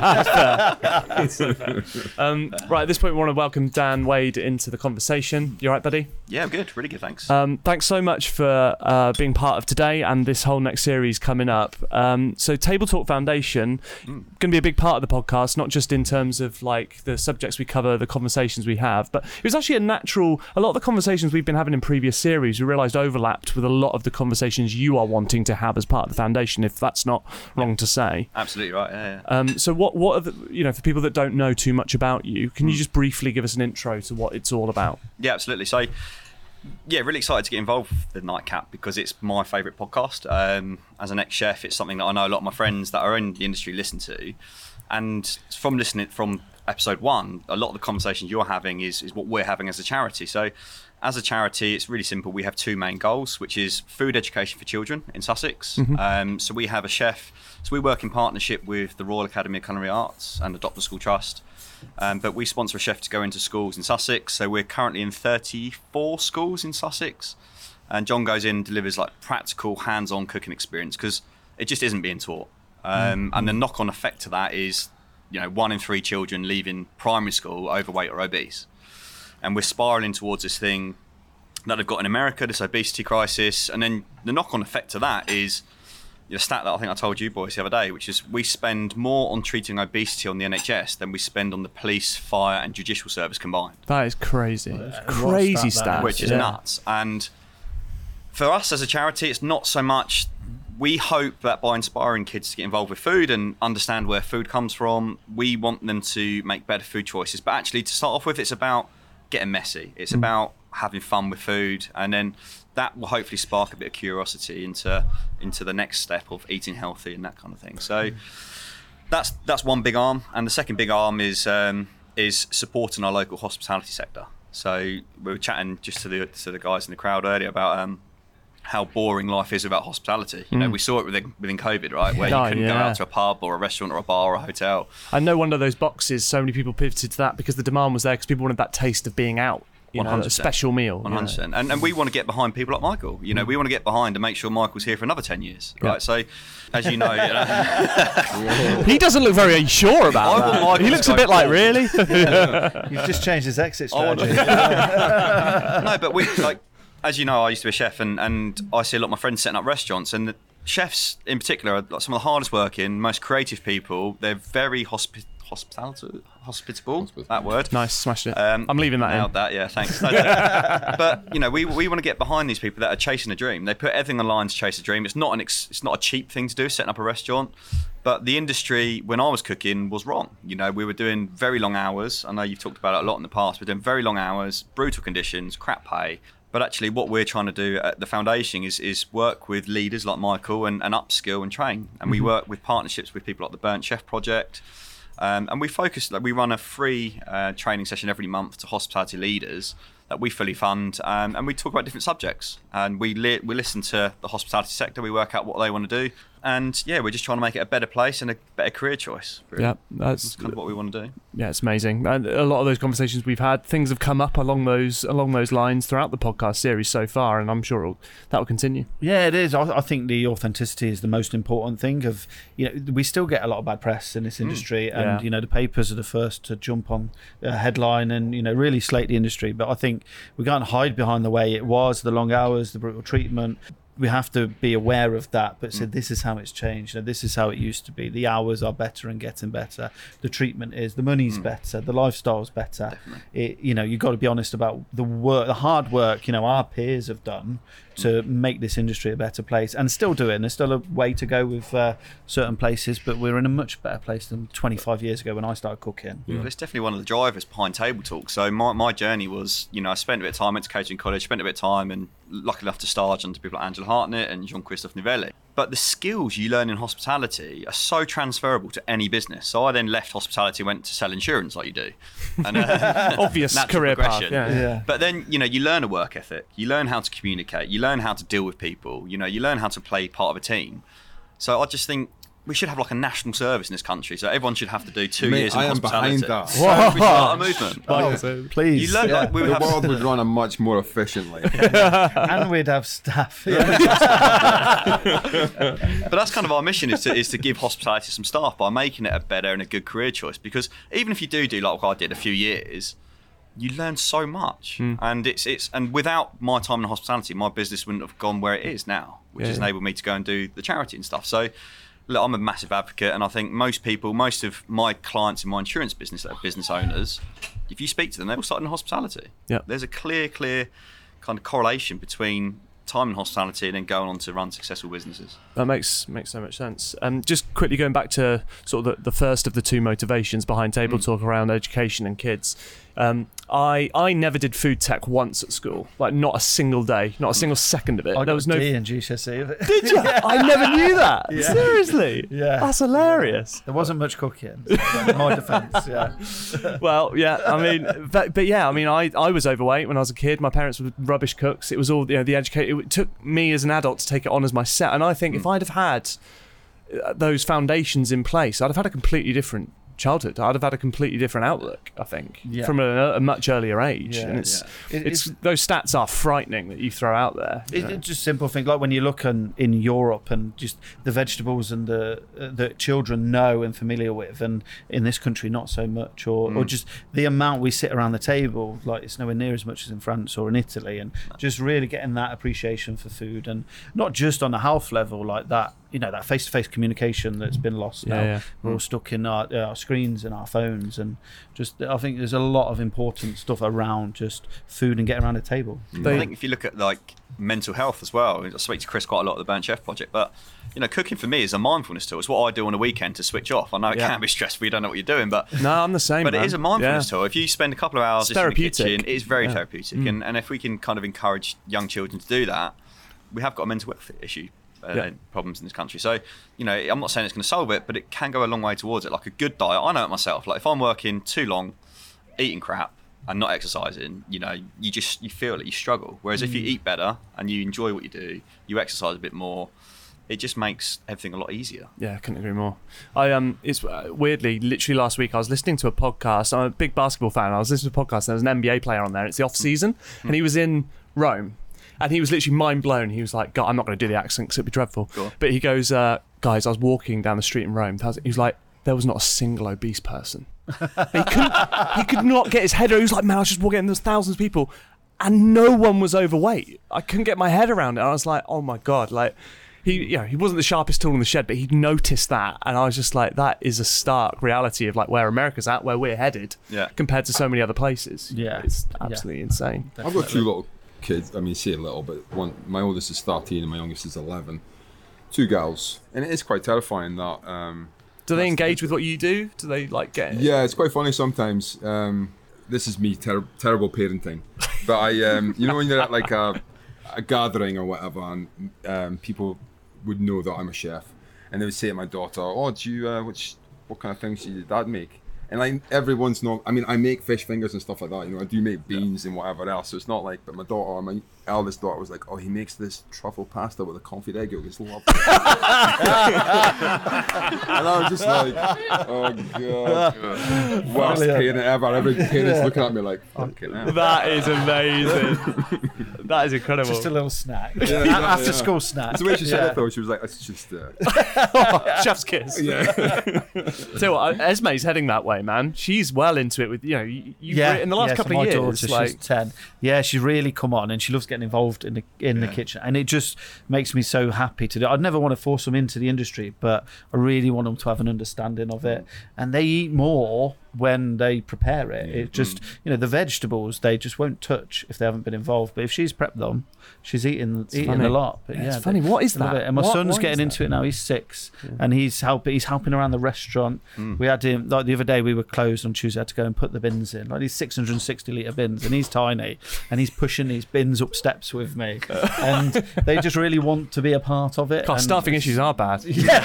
S1: Um, right, at this point, we want to welcome Dan Wade into the conversation. You all right, buddy?
S6: Yeah, I'm good. Really good, thanks.
S1: Um, thanks so much for uh, being part of today and this whole next series coming up. Um, so, Table Talk Foundation going to be a big part of the podcast, not just in terms of like the subjects we cover, the conversations we have, but it was actually a natural. A lot of the conversations we've been having in previous series, we realised overlapped with a lot of the conversations you are wanting to have as part of the foundation. If that's not wrong to say.
S6: Absolutely right. Yeah, yeah.
S1: Um, so, what what are the, you know, for people that don't know too much about you, can you just briefly give us an intro to what it's all about?
S6: Yeah, absolutely. So, yeah, really excited to get involved with the Nightcap because it's my favourite podcast. Um, as an ex-chef, it's something that I know a lot of my friends that are in the industry listen to, and from listening from episode one, a lot of the conversations you're having is is what we're having as a charity. So, as a charity, it's really simple. We have two main goals, which is food education for children in Sussex.
S1: Mm-hmm.
S6: Um, so we have a chef. So we work in partnership with the Royal Academy of Culinary Arts and the Doctor School Trust. Um, but we sponsor a chef to go into schools in Sussex. So we're currently in thirty-four schools in Sussex. And John goes in and delivers like practical, hands-on cooking experience because it just isn't being taught. Um, and the knock-on effect to that is, you know, one in three children leaving primary school overweight or obese. and we're spiraling towards this thing that they've got in America, this obesity crisis, and then the knock-on effect to that is the stat that I think I told you boys the other day, which is we spend more on treating obesity on the N H S than we spend on the police, fire, and judicial service combined.
S1: That is crazy. It's
S5: What a
S1: crazy
S5: stat that
S1: stat.
S5: is.
S6: Which is
S1: yeah.
S6: nuts. And for us as a charity, it's not so much. We hope that by inspiring kids to get involved with food and understand where food comes from, we want them to make better food choices. But actually, to start off with, it's about getting messy. It's mm. about having fun with food, and then that will hopefully spark a bit of curiosity into into the next step of eating healthy and that kind of thing. So that's that's one big arm, and the second big arm is um, is supporting our local hospitality sector. So we were chatting just to the to the guys in the crowd earlier about um, how boring life is without hospitality. You know,
S1: Mm.
S6: we saw it within, within COVID, right? Where
S1: Oh,
S6: you couldn't go
S1: yeah.
S6: out to a pub or a restaurant or a bar or a hotel.
S1: I know one of those boxes, so many people pivoted to that because the demand was there because people wanted that taste of being out. You know,
S6: one hundred
S1: a
S6: percent.
S1: special meal.
S6: one
S1: you
S6: hundred
S1: know.
S6: percent. And, and we want to get behind people like Michael. You know, we want to get behind and make sure Michael's here for another ten years, right?
S1: Yeah.
S6: So, as you know, you know
S1: He doesn't look very sure about
S6: I want
S1: that.
S6: Michael
S1: He
S6: to
S1: looks a
S6: go
S1: bit like,
S6: forward.
S1: really?
S5: You've just changed his exit
S6: I want
S5: strategy.
S6: no, but we like, as you know, I used to be a chef, and, and I see a lot of my friends setting up restaurants, and the chefs in particular are like some of the hardest working, most creative people. They're very hospi- hospitality, hospitable.
S3: Hospitable.
S6: That word.
S1: Nice, smashed it.
S6: Um,
S1: I'm leaving that
S6: nailed
S1: in.
S6: that, yeah, thanks. But you know, we we want to get behind these people that are chasing a dream. They put everything on the line to chase a dream. It's not an ex- it's not a cheap thing to do, setting up a restaurant. But the industry, when I was cooking, was wrong. You know, we were doing very long hours. I know you've talked about it a lot in the past. We're doing very long hours, brutal conditions, crap pay. But actually, what we're trying to do at the foundation is is work with leaders like Michael and, and upskill and train. And we work with partnerships with people like the Burnt Chef Project. Um, and we focus, like we run a free uh, training session every month to hospitality leaders that we fully fund, um, and we talk about different subjects. And we li- we listen to the hospitality sector, we work out what they want to do, and yeah, we're just trying to make it a better place and a better career choice. Really.
S1: Yeah,
S6: That's
S1: that's
S6: kind of what we want to do.
S1: yeah, it's amazing. And a lot of those conversations we've had, things have come up along those along those lines throughout the podcast series so far, and I'm sure it'll, that will continue.
S5: Yeah, it is. I, I think the authenticity is the most important thing. Of you know, we still get a lot of bad press in this industry, and
S1: yeah.
S5: you know, the papers are the first to jump on a headline and you know really slate the industry. But I think we can't hide behind the way it was, the long hours, the brutal treatment. We have to be aware of that, but say this is how it's changed. You know, this is how it used to be. The hours are better and getting better. The treatment is, the money's
S6: Mm.
S5: better, the lifestyle's better.
S6: Definitely.
S5: It, you know, you've got to be honest about the work, the hard work. You know, our peers have done to make this industry a better place, and still do it. And there's still a way to go with uh, certain places, but we're in a much better place than twenty-five years ago when I started cooking.
S6: Well, it's definitely one of the drivers behind Table Talk. So my, my journey was, you know, I spent a bit of time, went to catering college, spent a bit of time, and lucky enough to star under people like Angela Hartnett and Jean-Christophe Nivelli. But the skills you learn in hospitality are so transferable to any business. So I then left hospitality, went to sell insurance like you do. And, uh,
S1: Obvious
S6: natural
S1: career path.
S6: progression.
S1: Yeah, yeah.
S5: Yeah.
S6: But then, you know, you learn a work ethic. You learn how to communicate. You learn how to deal with people. You know, you learn how to play part of a team. So I just think we should have like a national service in this country. So everyone should have to do two
S3: Mate,
S6: years in
S3: I am
S6: hospitality.
S3: behind that.
S6: So we should start a movement.
S5: Oh, please.
S6: You learn like we would
S3: The
S6: have
S3: world would run a much more efficiently.
S5: And we'd have staff. Yeah.
S6: But that's kind of our mission is to is to give hospitality some staff by making it a better and a good career choice. Because even if you do do like what I did a few years, you learn so much,
S1: Mm.
S6: and it's it's and without my time in hospitality, my business wouldn't have gone where it is now, which
S1: Yeah,
S6: has
S1: yeah.
S6: enabled me to go and do the charity and stuff. So. Look, I'm a massive advocate, and I think most people, most of my clients in my insurance business that are business owners, if you speak to them, they will start in hospitality.
S1: Yeah.
S6: There's a clear, clear kind of correlation between time in hospitality and then going on to run successful businesses.
S1: That makes makes so much sense. Um, just quickly going back to sort of the, the first of the two motivations behind Table Talk around education and kids. Um, I I never did food tech once at school, like not a single day, not a single second of it.
S5: I got
S1: there was no.
S5: D in G C S E.
S1: Did you? I never knew that.
S5: Yeah.
S1: Seriously?
S5: Yeah.
S1: That's hilarious.
S5: There wasn't much cooking. So in my defence, yeah.
S1: Well, yeah, I mean, but, but yeah, I mean, I, I was overweight when I was a kid. My parents were rubbish cooks. It was all, you know, the educate. It took me as an adult to take it on as my set. And I think if I'd have had uh, those foundations in place, I'd have had a completely different childhood. I'd have had a completely different outlook, I think,
S5: Yeah.
S1: from a, a much earlier age.
S5: Yeah,
S1: and it's,
S5: yeah. It-
S1: it's
S5: it's-
S1: those stats are frightening that you throw out there. you
S5: It,
S1: know.
S5: it's just simple things like when you look in, in Europe and just the vegetables and the uh, that children know and familiar with, and in this country not so much, or, or just the amount we sit around the table, like it's nowhere near as much as in France or in Italy, and just really getting that appreciation for food, and not just on a health level like that. You know, that face-to-face communication that's been lost now.
S1: Yeah, yeah.
S5: We're all stuck in our, uh, our screens and our phones, and just I think there's a lot of important stuff around just food and getting around a table.
S1: They-
S6: I think if you look at like mental health as well, I speak to Chris quite a lot at the Burnt Chef Project, but you know, cooking for me is a mindfulness tool. It's what I do on a weekend to switch off. I know it
S1: Yeah.
S6: can be stressful, you don't know what you're doing, but
S1: No, I'm the same.
S6: but
S1: man.
S6: it is a mindfulness
S1: Yeah.
S6: tool. If you spend a couple of hours
S1: It's
S6: just in the
S1: therapeutic.
S6: kitchen, it is very
S1: Yeah.
S6: therapeutic.
S1: Mm.
S6: And, and if we can kind of encourage young children to do that, we have got a mental health issue. Uh,
S1: Yeah.
S6: problems in this country. So, you know, I'm not saying it's going to solve it, but it can go a long way towards it. Like a good diet, I know it myself. Like if I'm working too long, eating crap and not exercising, you know, you just you feel it, you struggle. Whereas if you eat better and you enjoy what you do, you exercise a bit more, it just makes everything a lot easier.
S1: Yeah, I couldn't agree more. I um, it's uh, weirdly, literally last week I was listening to a podcast. I'm a big basketball fan. I was listening to a podcast. And there was an N B A player on there. It's the off season, and he was in Rome, and he was literally mind blown. He was like, "God, I'm not going to do the accent because it'd be dreadful."
S6: Go on.
S1: But he goes, uh, "Guys, I was walking down the street in Rome. He was like, there was not a single obese person. he couldn't. He could not get his head around. He was like, man, I was just walking, and there's thousands of people, and no one was overweight. I couldn't get my head around it. I was like, oh my god, like." He, you know, he wasn't the sharpest tool in the shed, but he noticed that, and I was just like, that is a stark reality of like where America's at, where we're headed,
S6: Yeah.
S1: compared to so many other places.
S5: Yeah.
S1: It's
S5: Yeah.
S1: absolutely insane.
S3: I've got two little kids. I mean, say a little, but one. My oldest is thirteen, and my youngest is eleven. Two girls, and it is quite terrifying that. Um,
S1: Do they
S3: That's
S1: engage
S3: the-
S1: with what you do? Do they like get it?
S3: yeah, it's quite funny sometimes. Um, this is me, ter- terrible parenting. But I, um, you know, when you're at like a, a gathering or whatever, and um, people would know that I'm a chef, and they would say to my daughter, "Oh, do you uh, which what kind of things did your dad make?" And like everyone's not. I mean, I make fish fingers and stuff like that. You know, I do make beans and whatever else. So it's not like. But my daughter, my eldest daughter, was like, "Oh, he makes this truffle pasta with a confit egg yolk. It's lovely." And I was just like, "Oh god, worst parent ever." Every parent's looking at me like, "Fucking hell."
S1: That is amazing. That is incredible.
S5: Just a little snack.
S3: Yeah, exactly,
S5: After
S3: yeah.
S5: school snack.
S3: It's the way she said
S5: Yeah.
S3: it though. She was like, "It's just." Uh,
S1: Chef's kiss.
S3: yeah.
S1: So what, Esme's heading that way, man. She's well into it with, you know, you, you've
S5: Yeah,
S1: re- in the last
S5: yeah, so
S1: couple
S5: my
S1: of years,
S5: daughter,
S1: like,
S5: she's ten. Yeah, she's really come on, and she loves getting involved in the in the
S3: Yeah.
S5: kitchen, and it just makes me so happy to do. I'd never want to force them into the industry, but I really want them to have an understanding of it, and they eat more when they prepare it. It just, you know, the vegetables they just won't touch if they haven't been involved. But if she's prepped them, she's eating eating
S1: funny.
S5: a lot. But
S1: Yeah,
S5: yeah,
S1: it's
S5: they-
S1: funny. What is
S5: they love
S1: that?
S5: it. And my
S1: What-
S5: son's
S1: why
S5: getting
S1: is
S5: into
S1: that?
S5: it now. He's six, and he's helping. He's helping around the restaurant.
S1: Hmm.
S5: We had him like the other day. We were closed on Tuesday. I had to go and put the bins in, like these six hundred sixty litre bins, and he's tiny, and he's pushing these bins up steps with me, and they just really want to be a part of it.
S1: God,
S5: and
S1: staffing issues are bad.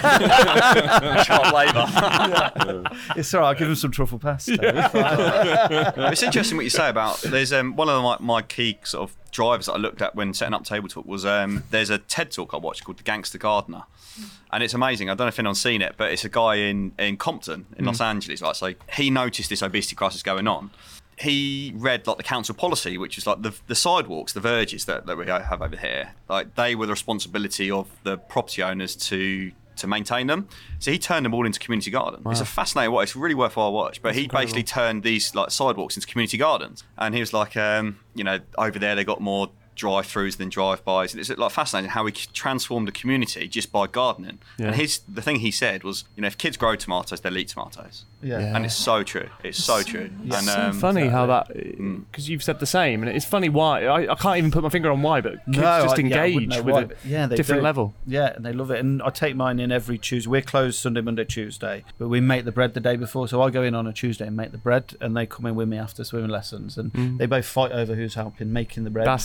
S6: Child labour.
S5: It's all right. I'll give him some truffle pasta. It's fine.
S6: It's interesting what you say about there's um, one of my, my key sort of drivers that I looked at when setting up Table Talk was um, there's a TED Talk I watched called The Gangster Gardener, and it's amazing. I don't know if anyone's seen it, but it's a guy in, in Compton in Los Angeles. Like, so he noticed this obesity crisis going on. He read like the council policy, which is like the the sidewalks, the verges that, that we have over here. Like they were the responsibility of the property owners to to maintain them. So he turned them all into community gardens. It's a fascinating watch. It's a really worthwhile watch. But he basically turned these like sidewalks into community gardens. And he was like, um, you know, over there they got more drive-throughs than drive-bys. And it's like fascinating how he transformed the community just by gardening.
S1: Yeah.
S6: And his the thing he said was, you know, if kids grow tomatoes, they'll eat tomatoes.
S5: Yeah.
S6: And it's so true. It's so true.
S1: It's
S6: and
S1: so
S6: um,
S1: funny how that, because you've said the same, and it's funny why. I, I can't even put my finger on why, but kids
S5: No,
S1: just
S5: I- yeah, I wouldn't
S1: engage
S5: know
S1: with
S5: why,
S1: a
S5: but yeah, they
S1: different
S5: do.
S1: level.
S5: Yeah, and they love it. And I take mine in every Tuesday. We're closed Sunday, Monday, Tuesday, but we make the bread the day before. So I go in on a Tuesday and make the bread, and they come in with me after swimming lessons, and they both fight over who's helping making the bread.
S1: That's
S5: for the
S1: amazing,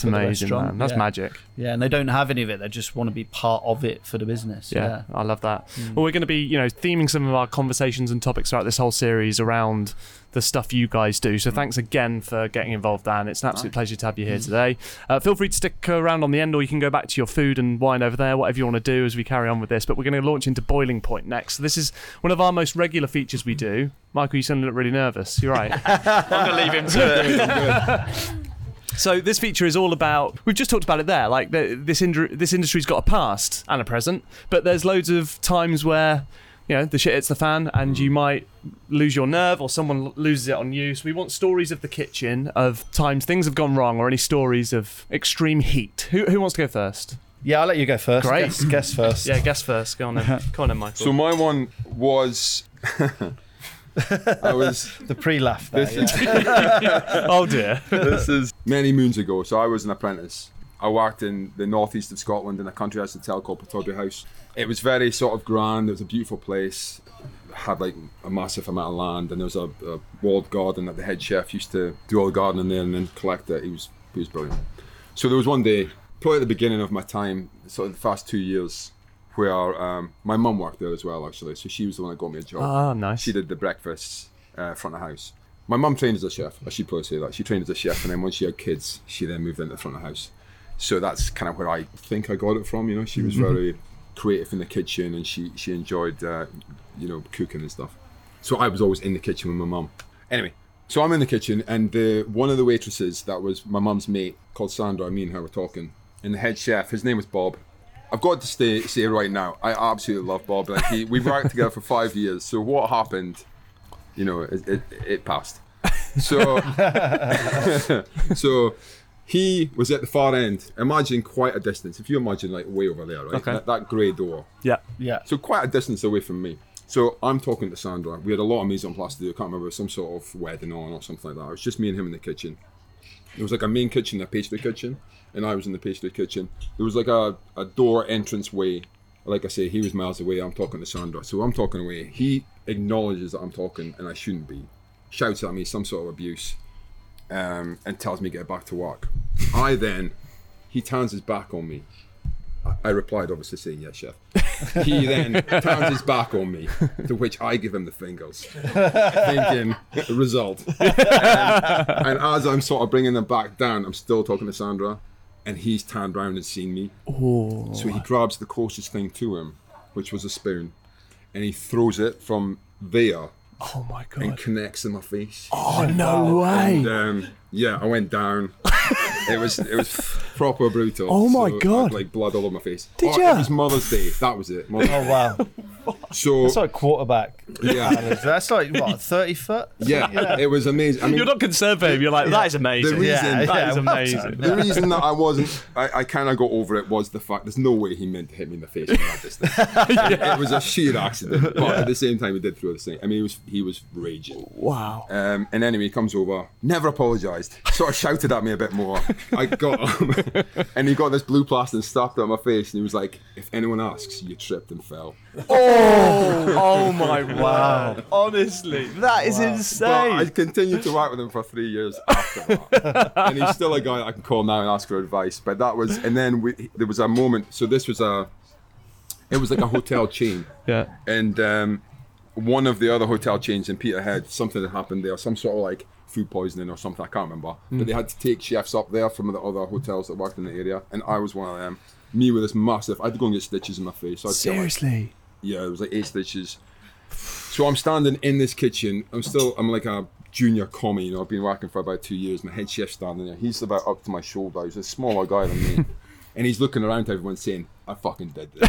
S5: restaurant,
S1: man. That's
S5: yeah.
S1: magic.
S5: Yeah, and they don't have any of it. They just want to be part of it for the business.
S1: Yeah,
S5: Yeah.
S1: I love that.
S5: Mm.
S1: Well, we're going to be, you know, theming some of our conversations and topics throughout this whole series around the stuff you guys do. So thanks again for getting involved, Dan. It's an absolute
S6: Nice.
S1: pleasure to have you here today. Uh, feel free to stick around on the end, or you can go back to your food and wine over there, whatever you want to do as we carry on with this. But we're going to launch into Boiling Point next. So this is one of our most regular features we do. Michael, you sound look really nervous. You're right.
S6: I'm going to leave him to it.
S1: So this feature is all about, we've just talked about it there, like the, this indru- this industry's got a past and a present, but there's loads of times where, you know, the shit hits the fan and you might lose your nerve or someone l- loses it on you. So we want stories of the kitchen, of times things have gone wrong, or any stories of extreme heat. Who, who wants to go first?
S5: Yeah, I'll let you go first.
S1: Great.
S5: Guess, guess first.
S1: Yeah, guess first. Go on then. Go on then, Michael.
S3: So my one was. I was.
S5: The pre-laugh there.
S3: This is,
S5: Yeah.
S1: Oh dear.
S3: this is many moons ago. So I was an apprentice. I worked in the northeast of Scotland in a country house hotel called Pataudry House. It was very sort of grand. It was a beautiful place. It had like a massive amount of land, and there was a, a walled garden that the head chef used to do all the gardening there and then collect it. He was he was brilliant. So there was one day, probably at the beginning of my time, sort of the first two years, where um, my mum worked there as well, actually. So she was the one that got me a job.
S1: Ah, nice.
S3: She did the breakfasts uh, front of house. My mum trained as a chef. I should probably say that. She trained as a chef, and then once she had kids, she then moved into the front of house. So that's kind of where I think I got it from. You know, she was very creative in the kitchen, and she she enjoyed uh, you know, cooking and stuff. So I was always in the kitchen with my mum. Anyway, so I'm in the kitchen, and the one of the waitresses that was my mum's mate, called Sandra, me and her were talking, and the head chef, his name was Bob. I've got to stay, say right now, I absolutely love Bob. Like he, we've worked together for five years. So what happened, you know, it, it, it passed. So, so he was at the far end. Imagine quite a distance. If you imagine like way over there, right?
S1: Okay.
S3: That, that grey door.
S1: Yeah.
S5: Yeah.
S3: So quite a distance away from me. So I'm talking to Sandra. We had a lot of mise en place to do. I can't remember, some sort of wedding on or something like that. It was just me and him in the kitchen. There was like a main kitchen, a pastry kitchen, and I was in the pastry kitchen. There was like a, a door entrance way. Like I say, he was miles away. I'm talking to Sandra. So I'm talking away. He acknowledges that I'm talking and I shouldn't be. Shouts at me some sort of abuse, um, and tells me to get back to work. I then, he turns his back on me. I replied, obviously saying, yes, chef. He then turns his back on me, to which I give him the fingers, thinking, result. And, and as I'm sort of bringing them back down, I'm still talking to Sandra, and he's turned round and seen me.
S1: Oh.
S3: So he grabs the closest thing to him, which was a spoon, and he throws it from there
S1: Oh my
S3: and
S1: god.
S3: connects in my face.
S1: Oh no way.
S3: And um, yeah, I went down. It was it was proper brutal.
S1: Oh my
S3: So I
S1: God.
S3: had, like blood all over my face.
S1: Did
S3: oh,
S1: ya?
S3: It was Mother's Day. That was it. Mother's
S5: Oh
S3: Day.
S5: wow.
S3: So
S5: That's like quarterback.
S3: yeah,
S5: That's like what, thirty foot?
S3: yeah, it was amazing. I mean,
S1: You're not concerned, babe. You're like, that is amazing.
S3: The reason-
S5: Yeah,
S1: that
S5: yeah,
S1: is
S5: well
S1: amazing.
S5: done.
S3: the reason that I wasn't, I, I kind of got over it was the fact there's no way he meant to hit me in the face from that distance. It was a sheer accident, but at the same time he did throw the thing. I mean, he was he was raging.
S1: Wow.
S3: Um, and anyway, he comes over, never apologised, sort of shouted at me a bit more. I got him, and he got this blue plaster and slapped it on my face, and he was like, if anyone asks, you tripped and fell.
S1: Oh, oh my wow. Honestly, that is
S3: But I
S1: insane.
S3: continued to work with him for three years after that. And he's still a guy that I can call now and ask for advice. But that was, and then we, there was a moment, so this was a, it was like a hotel chain.
S1: Yeah.
S3: And um, one of the other hotel chains in Peterhead, something had happened there, some sort of like food poisoning or something, I can't remember. But they had to take chefs up there from the other hotels that worked in the area. And I was one of them. Me with this massive, I had to go and get stitches in my face. So I'd get, like,
S1: Seriously.
S3: yeah, it was like eight stitches. So I'm standing in this kitchen. I'm still, I'm like a junior commie, you know, I've been working for about two years. My head chef's standing there. He's about up to my shoulder. He's a smaller guy than me. And he's looking around to everyone saying, I fucking did this.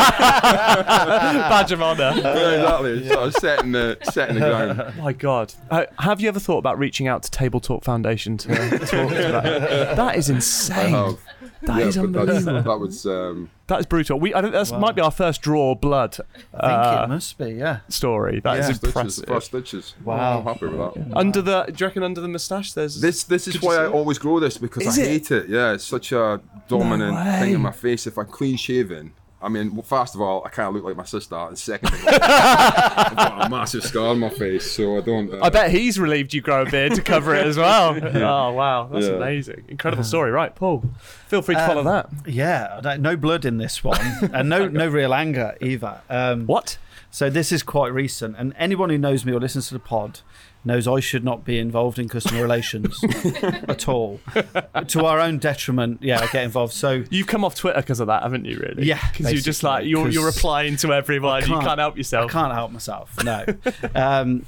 S1: Badge of honour.
S3: Yeah, exactly. So I was setting the, setting the ground.
S1: My God. Uh, have you ever thought about reaching out to Table Talk Foundation to talk about it? That is
S3: I
S1: insane.
S3: have.
S1: That
S3: yeah,
S1: is
S3: but that's,
S1: unbelievable.
S3: that was, um,
S1: That is brutal. We, I think that
S5: Wow.
S1: might be our first draw blood
S5: I think
S1: uh,
S5: it must be, yeah.
S1: story. That is
S5: Yeah.
S3: stitches, the
S1: impressive.
S3: first stitches.
S5: Wow.
S3: I'm happy with that.
S1: Under the, do you reckon under the moustache there's...
S3: This this is
S1: Could you
S3: why
S1: see
S3: I
S1: it?
S3: always grow this, because
S1: Is
S3: I
S1: it?
S3: hate it. Yeah, it's such a dominant
S1: No way.
S3: thing in my face. If I'm clean shaven, I I mean, well, first of all, I can't look like my sister, and second of all, I've got a massive scar on my face, so I don't. Uh,
S1: I bet he's relieved you grow a beard to cover it as well. Oh wow, that's
S3: Yeah.
S1: amazing, incredible story. Right, Paul, feel free to follow
S5: Um,
S1: that.
S5: Yeah, I don't, no blood in this one, and no no real anger either. Um,
S1: What?
S5: So this is quite recent, and anyone who knows me or listens to the pod knows I should not be involved in customer relations at all. To our own detriment, yeah, I get involved. So
S1: You've come off Twitter because of that, haven't you? Really?
S5: Yeah,
S1: Because you're just
S5: basically,
S1: like you're you're
S5: 'cause
S1: replying to everyone. You can't help
S5: I
S1: yourself.
S5: can't help myself. No. um,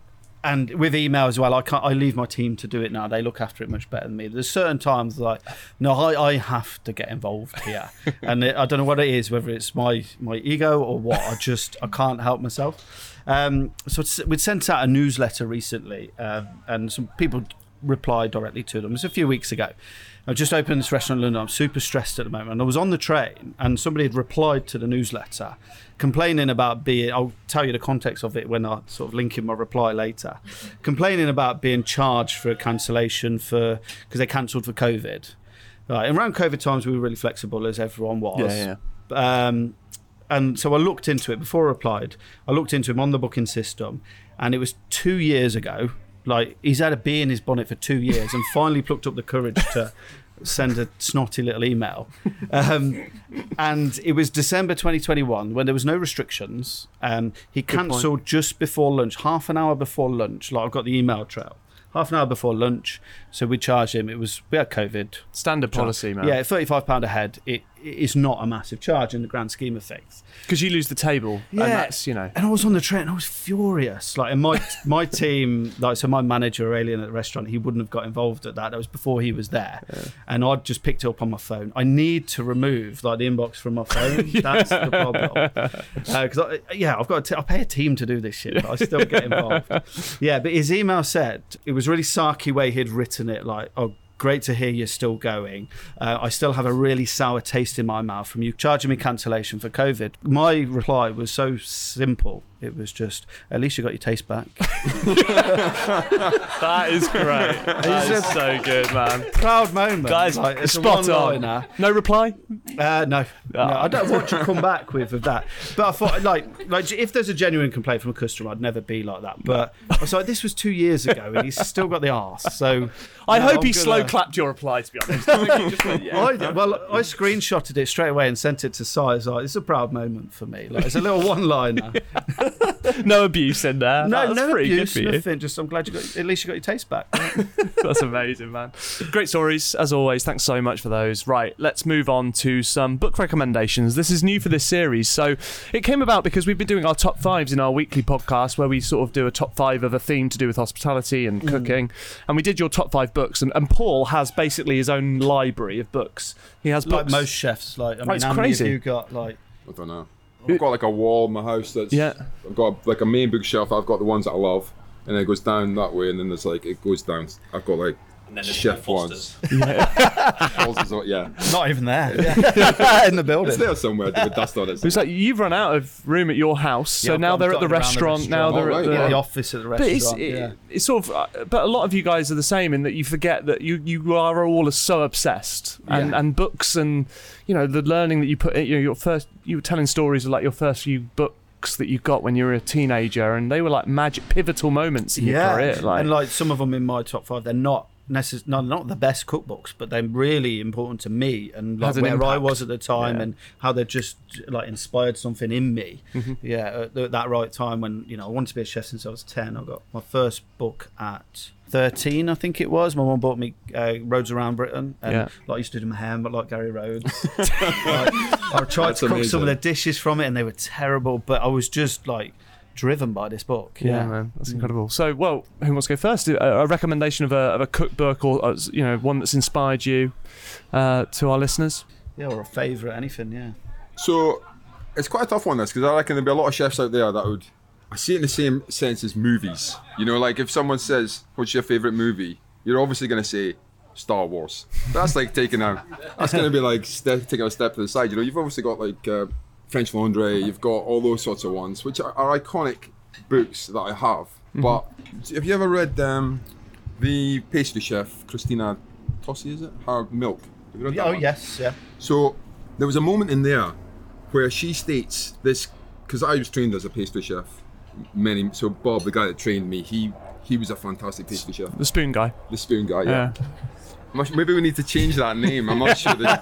S5: and with email as well, I can't. I leave my team to do it now. They look after it much better than me. There's certain times like, no, I, I have to get involved here, and it, I don't know what it is, whether it's my my ego or what. I just I can't help myself. Um, so it's, we'd sent out a newsletter recently, uh, and some people replied directly to them. It was a few weeks ago. I've just opened this restaurant in London. I'm super stressed at the moment. And I was on the train, and somebody had replied to the newsletter, complaining about being. I'll tell you the context of it when I sort of link in my reply later. Complaining about being charged for a cancellation for because they cancelled for COVID. Right, and around COVID times, we were really flexible, as everyone was.
S1: Yeah, yeah.
S5: Um, and so I looked into it before I replied. I looked into him on the booking system, and it was two years ago. Like, he's had a bee in his bonnet for two years and finally plucked up the courage to send a snotty little email. Um, and it was December twenty twenty-one when there was no restrictions. Um, he cancelled just before lunch, half an hour before lunch. Like, I've got the email trail. Half an hour before lunch. So we charged him. It was, we had COVID.
S1: Standard policy, man.
S5: Yeah, thirty-five pounds a head. It, it is not a massive charge in the grand scheme of things.
S1: Because you lose the table, and that's, you know.
S5: And I was on the train and I was furious. Like, and my my team, like, so my manager, Aurelian, at the restaurant, he wouldn't have got involved at that. That was before he was there. Yeah. And I'd just picked it up on my phone. I need to remove, like, the inbox from my phone. Yeah. That's the problem. Because, uh, yeah, I've got to, t- I pay a team to do this shit, but I still get involved. Yeah, but his email said, it was really sarky way he'd written it, like, oh, great to hear you're still going. Uh, I still have a really sour taste in my mouth from you charging me cancellation for COVID. My reply was so simple. It was just, at least you got your taste back.
S1: That is great. That is so good, man.
S5: Proud moment.
S1: That is
S5: like, it's
S1: spot on. No reply?
S5: Uh, no, no. I don't know what you come back with with that. But I thought, like, like if there's a genuine complaint from a customer, I'd never be like that. But I was like, this was two years ago, and he's still got the arse. So
S1: I
S5: no,
S1: hope
S5: I'm
S1: he
S5: gonna...
S1: slow clapped your reply. To be honest, I think he just went, yeah.
S5: I, well, I screenshotted it straight away and sent it to Si. Like, it's a proud moment for me. Like, it's a little one-liner.
S1: No abuse in there.
S5: No,
S1: That's
S5: no
S1: pretty
S5: abuse,
S1: good for you.
S5: nothing. Just I'm glad you got. At least you got your taste back.
S1: That's amazing, man. Great stories, as always. Thanks so much for those. Right, let's move on to some book recommendations. This is new for this series. So it came about because we've been doing our top fives in our weekly podcast where we sort of do a top five of a theme to do with hospitality and
S5: Mm.
S1: cooking. And we did your top five books. And, and Paul has basically his own library of books. He has
S5: Like
S1: books.
S5: most chefs. Like, I mean,
S1: it's
S5: how
S1: crazy.
S5: many have you got? Like,
S3: I don't know. I've got like a wall in my house that's.
S1: Yeah.
S3: I've got like a main bookshelf. I've got the ones that I love, and then it goes down that way, and then there's like it goes down. I've got like
S6: And then there's
S3: chef
S6: Paul
S3: ones.
S6: Foster's.
S3: Foster's, yeah.
S5: not even there. Yeah. In the building.
S3: It's there somewhere. With dust on it.
S1: It's like you've run out of room at your house, so
S5: Yeah, I've
S1: now
S5: got-
S1: they're
S5: I've
S1: at the
S5: got it around the
S1: restaurant. Now
S5: restaurant.
S1: they're
S3: Oh,
S1: at
S3: right,
S1: the,
S3: yeah.
S5: the office at the
S1: But
S5: restaurant.
S1: it's, it,
S5: yeah.
S1: it's sort of, uh, but a lot of you guys are the same in that you forget that you, you are all so obsessed, and,
S5: Yeah.
S1: and books and you know the learning that you put. You know, your first, you were telling stories of like your first few books that you got when you were a teenager, and they were like magic, pivotal moments in your career. Like,
S5: and like some of them in my top five, they're not necess- no, not the best cookbooks, but they're really important to me and like
S1: Has an
S5: where I
S1: impact.
S5: was at the time
S1: Yeah.
S5: and how they just like inspired something in me.
S1: Mm-hmm.
S5: Yeah, at, the, at that right time when you know I wanted to be a chef since I was ten. I got my first book at thirteen, I think it was. My mum bought me uh, Roads Around Britain, and
S1: Yeah.
S5: like I used to do my hair, but like Gary Rhodes. like, I tried
S3: That's
S5: to cook
S3: amazing.
S5: some of the dishes from it, and they were terrible. But I was just like driven by this book.
S1: yeah, man, that's incredible. So, well, who wants to go first? A, a recommendation of a, of a cookbook, or uh, you know, one that's inspired you uh, to our listeners.
S5: Yeah, or a favourite, anything. Yeah.
S3: So it's quite a tough one, this, because I reckon there'll be a lot of chefs out there that would. I see it in the same sense as movies. You know, like if someone says, "What's your favorite movie?" You're obviously going to say Star Wars. But that's like taking a. That's going to be like step, taking a step to the side. You know, you've obviously got like uh, French Laundry. You've got all those sorts of ones, which are, are iconic books that I have.
S1: Mm-hmm.
S3: But have you ever read um, the pastry chef Christina Tossi? Is it Her Milk? Have you read that
S5: Oh
S3: one?
S5: yes, yeah.
S3: So there was a moment in there where she states this, because I was trained as a pastry chef. Many, so Bob, the guy that trained me, he he was a fantastic pastry chef.
S1: The spoon guy.
S3: The spoon guy, yeah.
S1: Yeah.
S3: Much- Maybe we need to change that name. I'm not sure that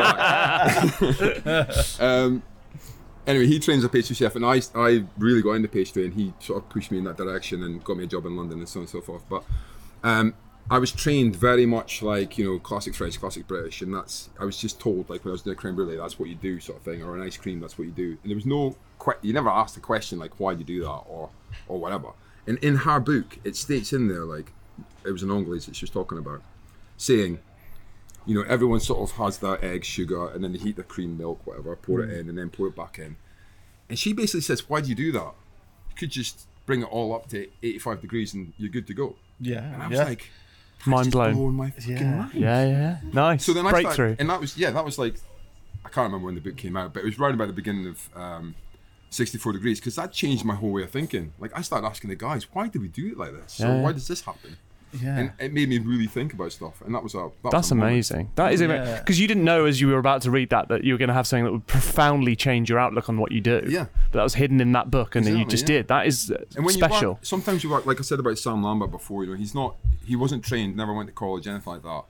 S3: that's going to work. um, anyway, he trains a pastry chef, and I, I really got into pastry, and he sort of pushed me in that direction and got me a job in London and so on and so forth. But um, I was trained very much like, you know, classic French, classic British, and that's, I was just told, like when I was doing a creme brulee, that's what you do, sort of thing, or an ice cream, that's what you do. And there was no, que- you never asked a question like, why do you do that, or or whatever. And in her book, it states in there, like, it was an Anglaise that she was talking about, saying, you know, everyone sort of has that egg, sugar, and then they heat the cream, milk, whatever, pour it in, and then pour it back in. And she basically says, why do you do that? You could just bring it all up to eighty-five degrees and you're good to go.
S5: Yeah.
S3: And I was
S5: yeah.
S3: like,
S1: Mind
S3: just
S1: blown.
S3: blowing my fucking
S5: Yeah.
S3: mind.
S1: Yeah, yeah. Nice.
S3: So then I
S1: Breakthrough.
S3: started, and that was, yeah, that was like, I can't remember when the book came out, but it was right about the beginning of um, sixty-four degrees, because that changed my whole way of thinking. Like, I started asking the guys, why do we do it like this? So
S1: Yeah.
S3: why does this happen?
S5: Yeah.
S3: And it made me really think about stuff, and that was a that
S1: That's
S3: was a moment.
S1: amazing. That is amazing.
S5: Yeah.
S1: Because you didn't know as you were about to read that that you were going to have something that would profoundly change your outlook on what you do.
S3: Yeah.
S1: But that was hidden in that book, and then you
S3: Exactly,
S1: just
S3: yeah.
S1: did. That is uh,
S3: And when
S1: special.
S3: you work, sometimes you work, like I said about Sam Lambert before, you know, he's not, he wasn't trained, never went to college, anything like that.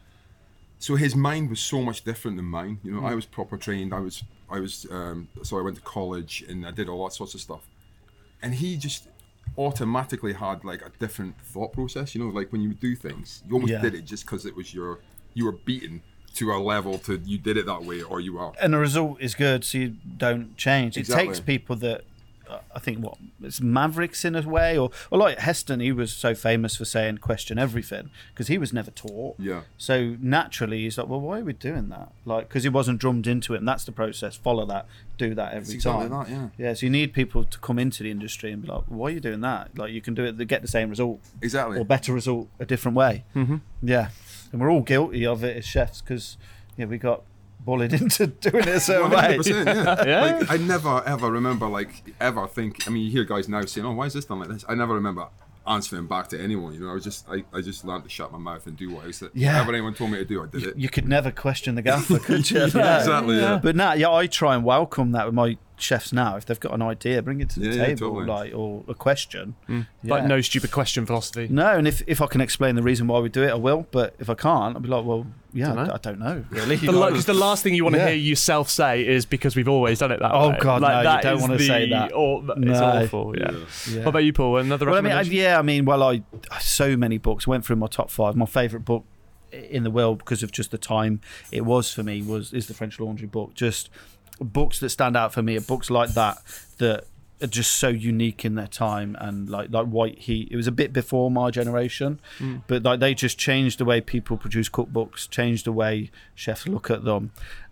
S3: So his mind was so much different than mine. You know,
S1: Mm.
S3: I was proper trained. I was, I was, um, so I went to college and I did all that sorts of stuff. And he just automatically had like a different thought process. You know, like when you do things, you almost
S5: Yeah.
S3: did it just because it was your, you were beaten to a level to you did it that way, or you are.
S5: And the result is good, so you don't change. It
S3: Exactly.
S5: takes people that uh, I think what it's mavericks in a way, or or like Heston, he was so famous for saying question everything because he was never taught.
S3: Yeah.
S5: So naturally, he's like, well, why are we doing that? Like, because he wasn't drummed into it, and that's the process. Follow that, do that every
S3: It's exactly
S5: time.
S3: that, yeah.
S5: Yeah. So you need people to come into the industry and be like, why are you doing that? Like, you can do it, to get the same result
S3: Exactly.
S5: or better result a different way. Mm-hmm. Yeah. And we're all guilty of it as chefs because yeah, we got bullied into doing it a certain
S3: one
S5: way.
S3: hundred percent, yeah.
S1: Yeah.
S3: Like, I never ever remember like ever think. I mean, you hear guys now saying, "Oh, why is this done like this?" I never remember answering back to anyone. You know, I was just I, I just learned to shut my mouth and do what else that
S5: Yeah.
S3: whatever anyone told me to do, I did it.
S5: You could never question the gaffer, could you?
S3: Yeah,
S5: No.
S3: exactly, yeah.
S5: But now, yeah, I try and welcome that with my chefs now. If they've got an idea, bring it to the
S3: Yeah, yeah,
S5: table,
S3: totally.
S5: like or a question.
S1: Like
S5: Yeah.
S1: no stupid question philosophy.
S5: No, and if, if I can explain the reason why we do it, I will. But if I can't, I'll be like, well, yeah, I,
S1: Dunno.
S5: I don't know, really.
S1: Because the,
S5: Like-
S1: la- 'cause the last thing you want to
S5: Yeah.
S1: hear yourself say is because we've always done it that
S5: Oh,
S1: way.
S5: God, no, you
S1: that
S5: don't
S1: is
S5: wanna
S1: the-
S5: say that.
S1: Or, it's
S5: No.
S1: awful, yeah.
S5: Yeah.
S1: What about you, Paul? Another
S5: Well, I mean, I,
S1: recommendation?
S5: yeah, I mean, well, I so many books. Went through my top five. My favourite book in the world because of just the time it was for me was is the French Laundry book. Just books that stand out for me are books like that that are just so unique in their time, and like like White Heat. It was a bit before my generation, but like they just changed the way people produce cookbooks, changed the way chefs look at them.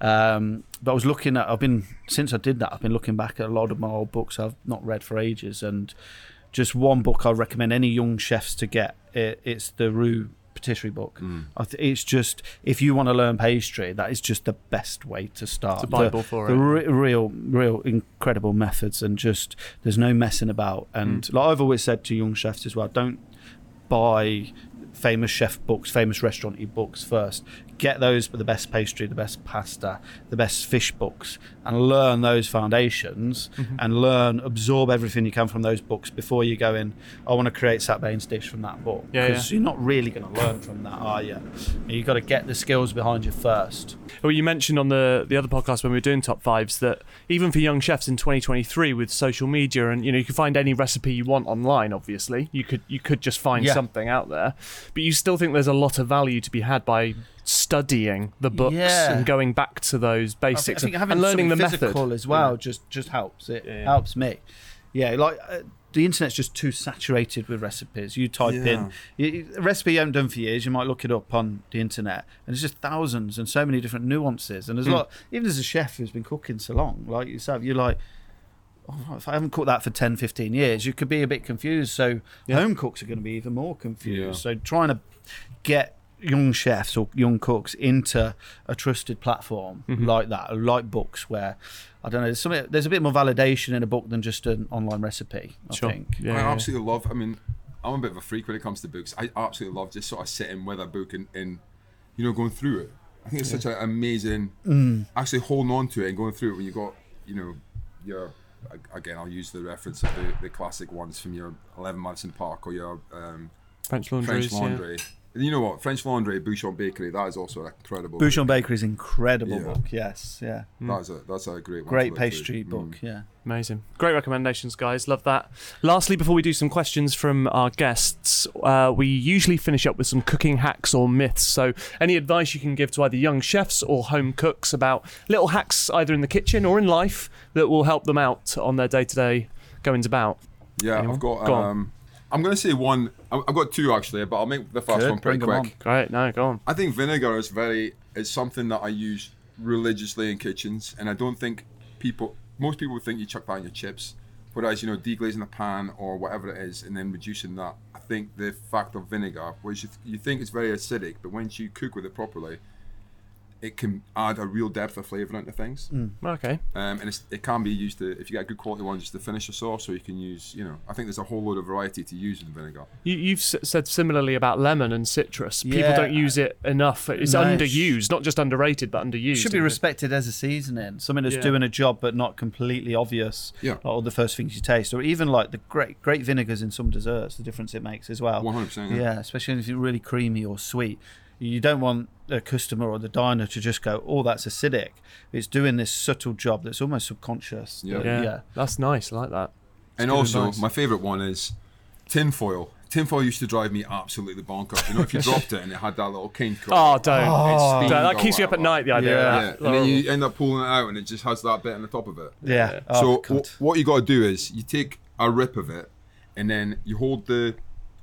S5: Um, but I was looking at, I've been since I did that, I've been looking back at a lot of my old books I've not read for ages, and just one book I recommend any young chefs to get. It, it's the Roux Patisserie book. I th- it's just, if you want to learn pastry, that is just the best way to start.
S1: It's a Bible
S5: the,
S1: for
S5: the
S1: it.
S5: re- real, real incredible methods, and just there's no messing about. And like I've always said to young chefs as well, don't buy famous chef books, famous restaurant books first. Get those for the best pastry, the best pasta, the best fish books, and learn those foundations and learn, absorb everything you can from those books before you go in, I want to create Sat Bain's dish from that book.
S1: Yeah,
S5: Because
S1: yeah.
S5: you're not really going to learn from that, are you? You've got to get the skills behind you first.
S1: Well, you mentioned on the the other podcast when we were doing top fives that even for young chefs in twenty twenty-three with social media, and you know you can find any recipe you want online. Obviously, you could you could just find
S5: Yeah.
S1: something out there, but you still think there's a lot of value to be had by studying the books
S5: Yeah.
S1: and going back to those
S5: I think,
S1: basics
S5: I think
S1: and,
S5: having
S1: and learning the
S5: something
S1: method.
S5: physical as well just just helps. It
S1: Yeah, yeah.
S5: helps me. Yeah, like uh, the internet's just too saturated with recipes. You type
S3: Yeah.
S5: in you, a recipe you haven't done for years, you might look it up on the internet, and there's just thousands and so many different nuances. And there's a lot, even as a chef who's been cooking so long, like yourself, you're like, oh, if I haven't cooked that for ten, fifteen years, you could be a bit confused. So home cooks are going to be even more confused.
S3: Yeah.
S5: So trying to get young chefs or young cooks into a trusted platform like that, like books where I don't know, there's something, there's a bit more validation in a book than just an online recipe. I
S1: Sure.
S5: think.
S1: Yeah,
S3: I
S1: yeah.
S3: absolutely love. I mean, I'm a bit of a freak when it comes to books. I absolutely love just sort of sitting with a book and, and you know, going through it. I think it's such an amazing,
S5: Mm.
S3: actually holding on to it and going through it when you got you know, your again, I'll use the reference of the, the classic ones from your eleven Months in the Park or your um,
S1: French Laundry.
S3: French Laundry.
S1: Yeah.
S3: You know what? French Laundry, Bouchon Bakery, that is also an incredible
S5: Bouchon
S3: book.
S5: Bakery is an incredible
S3: Yeah.
S5: book. Yes, yeah.
S3: That's a that's a great one.
S5: Great
S3: to look
S5: pastry
S3: through.
S5: book.
S3: Mm.
S5: Yeah.
S1: Amazing. Great recommendations, guys. Love that. Lastly, before we do some questions from our guests, uh, we usually finish up with some cooking hacks or myths. So any advice you can give to either young chefs or home cooks about little hacks either in the kitchen or in life that will help them out on their day-to-day goings about?
S3: Yeah,
S1: Anyone?
S3: I've got.
S1: Go on.
S3: Um, I'm going to say one. I- I've got two actually, but I'll make the first
S5: Good,
S3: one pretty
S5: bring 'em
S3: quick.
S1: Great. No, go on.
S3: I think vinegar is very. It's something that I use religiously in kitchens, and I don't think people. Most people think you chuck that in your chips, whereas you know deglazing a pan or whatever it is, and then reducing that. I think the fact of vinegar, which you, you think is very acidic, but once you cook with it properly, it can add a real depth of flavour into things.
S1: Okay.
S3: Um, and it's, it can be used to, if you get a good quality one, just to finish a sauce, or you can use, you know, I think there's a whole load of variety to use in vinegar.
S1: You, you've s- said similarly about lemon and citrus. People
S5: Yeah.
S1: don't use it enough. It's
S5: No,
S1: underused, not just underrated, but underused.
S5: It should be respected as a seasoning, something that's
S1: Yeah.
S5: doing a job but not completely obvious.
S3: Yeah.
S5: Like all the first things you taste, or even like the great great vinegars in some desserts, the difference it makes as well.
S3: one hundred percent.
S5: Yeah, especially if it's really creamy or sweet. You don't want a customer or the diner to just go, "Oh, that's acidic." It's doing this subtle job that's almost subconscious.
S3: Yeah.
S5: that-
S1: Yeah,
S5: yeah.
S1: that's nice. I like that.
S3: And
S1: good
S3: also,
S1: advice.
S3: my favourite one is tinfoil. Tinfoil used to drive me absolutely bonkers. You know, if you dropped it and it had that little kink.
S1: Oh, don't.
S5: Oh.
S1: Don't. That keeps you up at
S3: whatever.
S1: night, the idea
S5: Yeah.
S1: of
S3: Yeah,
S1: that.
S3: and then you end up pulling it out and it just has that bit on the top of it.
S5: Yeah.
S3: so
S5: Oh,
S3: w-
S5: God.
S3: what you got to do is you take a rip of it and then you hold the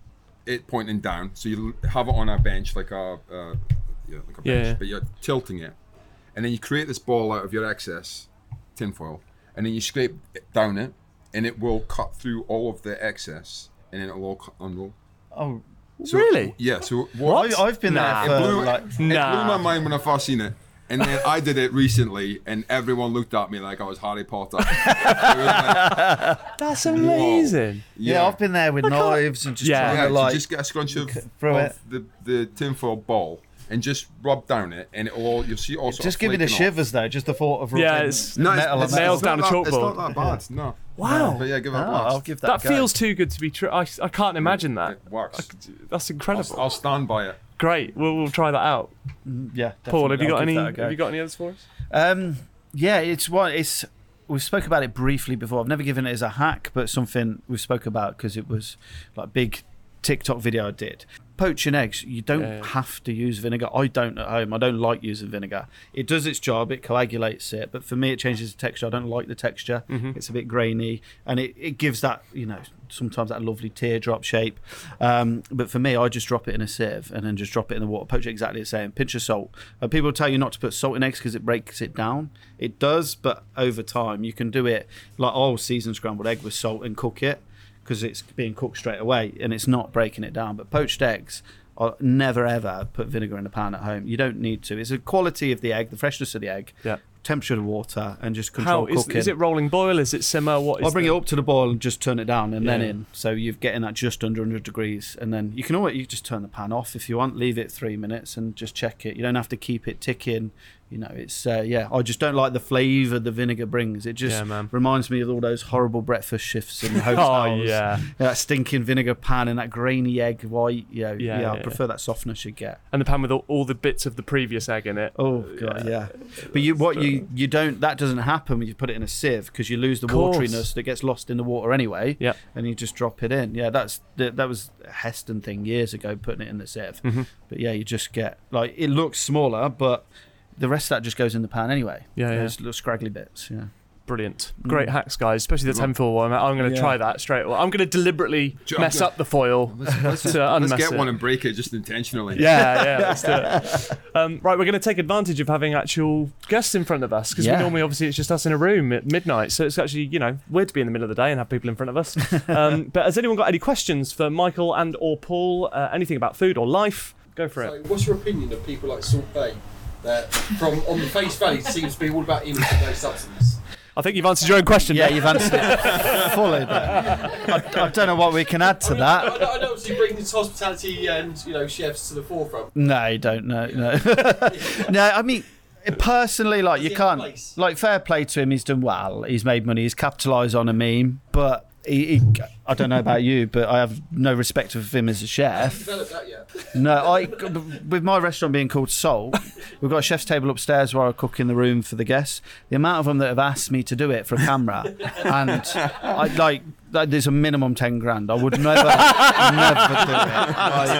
S3: it pointing down. So you l- have it on a bench like a uh, yeah, like a bench,
S1: Yeah.
S3: but you're tilting it, and then you create this ball out of your excess tinfoil, and then you scrape it down it, and it will cut through all of the excess, and then it'll all cut, unroll.
S5: Oh,
S3: So,
S1: Really?
S3: Yeah. So what?
S5: I, I've been
S1: Nah.
S5: there
S3: It
S5: for
S3: blew,
S5: like.
S3: it
S1: Nah.
S3: blew my mind when I first seen it. And then I did it recently, and everyone looked at me like I was Harry Potter. It was like,
S1: That's amazing.
S5: Yeah, I've been there with knives and just
S1: Yeah.
S5: trying
S3: Yeah,
S5: to
S3: to
S5: like.
S3: just get a scrunch of,
S5: through
S3: of
S5: it.
S3: the, the tinfoil ball and just rub down it, and it'll all, you'll see it all sort
S5: Just
S3: of
S5: give me the
S3: flaking off.
S5: shivers though. Just the thought of
S1: Yeah,
S5: rubbing
S1: it's-
S3: No, it's,
S5: metal
S3: it's,
S5: on
S1: nails
S3: it's
S1: down
S3: not
S1: a
S3: that, It's
S1: chalkboard.
S3: not that bad, no.
S1: Wow.
S3: But yeah, give it a
S5: Oh,
S3: blast.
S5: I'll give that.
S1: That
S5: a go.
S1: feels too good to be true. I, I can't imagine that.
S3: It works.
S1: That's
S3: I'll,
S1: incredible.
S3: I'll stand by it.
S1: Great. We'll, we'll try that out.
S5: Yeah.
S1: Paul, have
S5: definitely.
S1: you got
S5: I'll give
S1: any?
S5: that a go.
S1: Have you got any others for us?
S5: Um, yeah, it's one. It's we spoke about it briefly before. I've never given it as a hack, but something we spoke about because it was like a big TikTok video I did. Poaching eggs, you don't
S1: Yeah, yeah.
S5: have to use vinegar. I don't at home. I don't like using vinegar. It does its job. It coagulates it, but for me, it changes the texture. I don't like the texture.
S1: Mm-hmm.
S5: It's a bit grainy, and it, it gives that, you know, sometimes that lovely teardrop shape. Um, but for me, I just drop it in a sieve and then just drop it in the water. Poach it exactly the same. Pinch of salt. Uh, people tell you not to put salt in eggs because it breaks it down. It does, but over time, you can do it like I'll season scrambled egg with salt and cook it, because it's being cooked straight away and it's not breaking it down. But poached eggs, I'll never ever put vinegar in a pan at home. You don't need to. It's the quality of the egg, the freshness of the egg,
S1: Yeah.
S5: temperature of the water, and just
S1: How
S5: control
S1: is,
S5: cooking.
S1: is it rolling boil? Is it simmer? What is
S5: I'll bring
S1: the-
S5: it up to the boil and just turn it down and then
S1: Yeah.
S5: in. So you're getting that just under one hundred degrees. And then you can always, you just turn the pan off if you want, leave it three minutes and just check it. You don't have to keep it ticking. You know, it's, uh, yeah, I just don't like the flavour the vinegar brings. It just
S1: Yeah, man.
S5: reminds me of all those horrible breakfast shifts in hotels.
S1: Oh, yeah.
S5: That stinking vinegar pan and that grainy egg white. You know,
S1: Yeah,
S5: yeah, I
S1: yeah,
S5: prefer that softness you get.
S1: And the pan with all, all the bits of the previous egg in it.
S5: Oh god, yeah. But you, what you you don't, that doesn't happen when you put it in a sieve because you lose the
S1: Course.
S5: wateriness that gets lost in the water anyway.
S1: Yeah.
S5: And you just drop it in. Yeah, that's that, that was a Heston thing years ago, putting it in the sieve.
S1: Mm-hmm.
S5: But yeah, you just get like it looks smaller, but the rest of that just goes in the pan anyway.
S1: Yeah, yeah.
S5: Those little scraggly bits. Yeah.
S1: Brilliant. Great hacks, guys, especially the
S3: Well-
S1: tinfoil one. I'm going to
S5: Yeah.
S1: try that straight away. I'm going to deliberately
S3: Do you-
S1: mess
S3: I'm
S1: up the foil
S3: Let's, let's,
S1: to
S3: let's
S1: unmess
S3: get
S1: it.
S3: one and break it just intentionally.
S1: Yeah, yeah, let's do it. Um, right, we're going to take advantage of having actual guests in front of us because
S5: Yeah.
S1: we normally, obviously, it's just us in a room at midnight. So it's actually, you know, weird to be in the middle of the day and have people in front of us. Um, but has anyone got any questions for Michael and or Paul? Uh, anything about food or life? Go for
S7: So,
S1: it.
S7: what's your opinion of people like Salt Bay? That, from on the face value, seems to be all about image and no substance.
S1: I think you've answered your own question.
S5: Yeah,
S1: there.
S5: you've answered it fully there. I, I don't know what we can add to
S7: I, mean,
S5: that.
S7: I, know, I know obviously bringing this hospitality and you know chefs to the forefront.
S5: No, you don't know. No, no. I mean, personally, like you
S7: he
S5: can't,
S7: have a place?
S5: like fair play to him. He's done well. He's made money. He's capitalised on a meme. But he, he, I don't know about you, but I have no respect of him as a chef.
S7: Developed that yet?
S5: No, I with my restaurant being called Salt, we've got a chef's table upstairs where I cook in the room for the guests. The amount of them that have asked me to do it for a camera, and I like. Like, there's a minimum ten grand. I would never, never do it.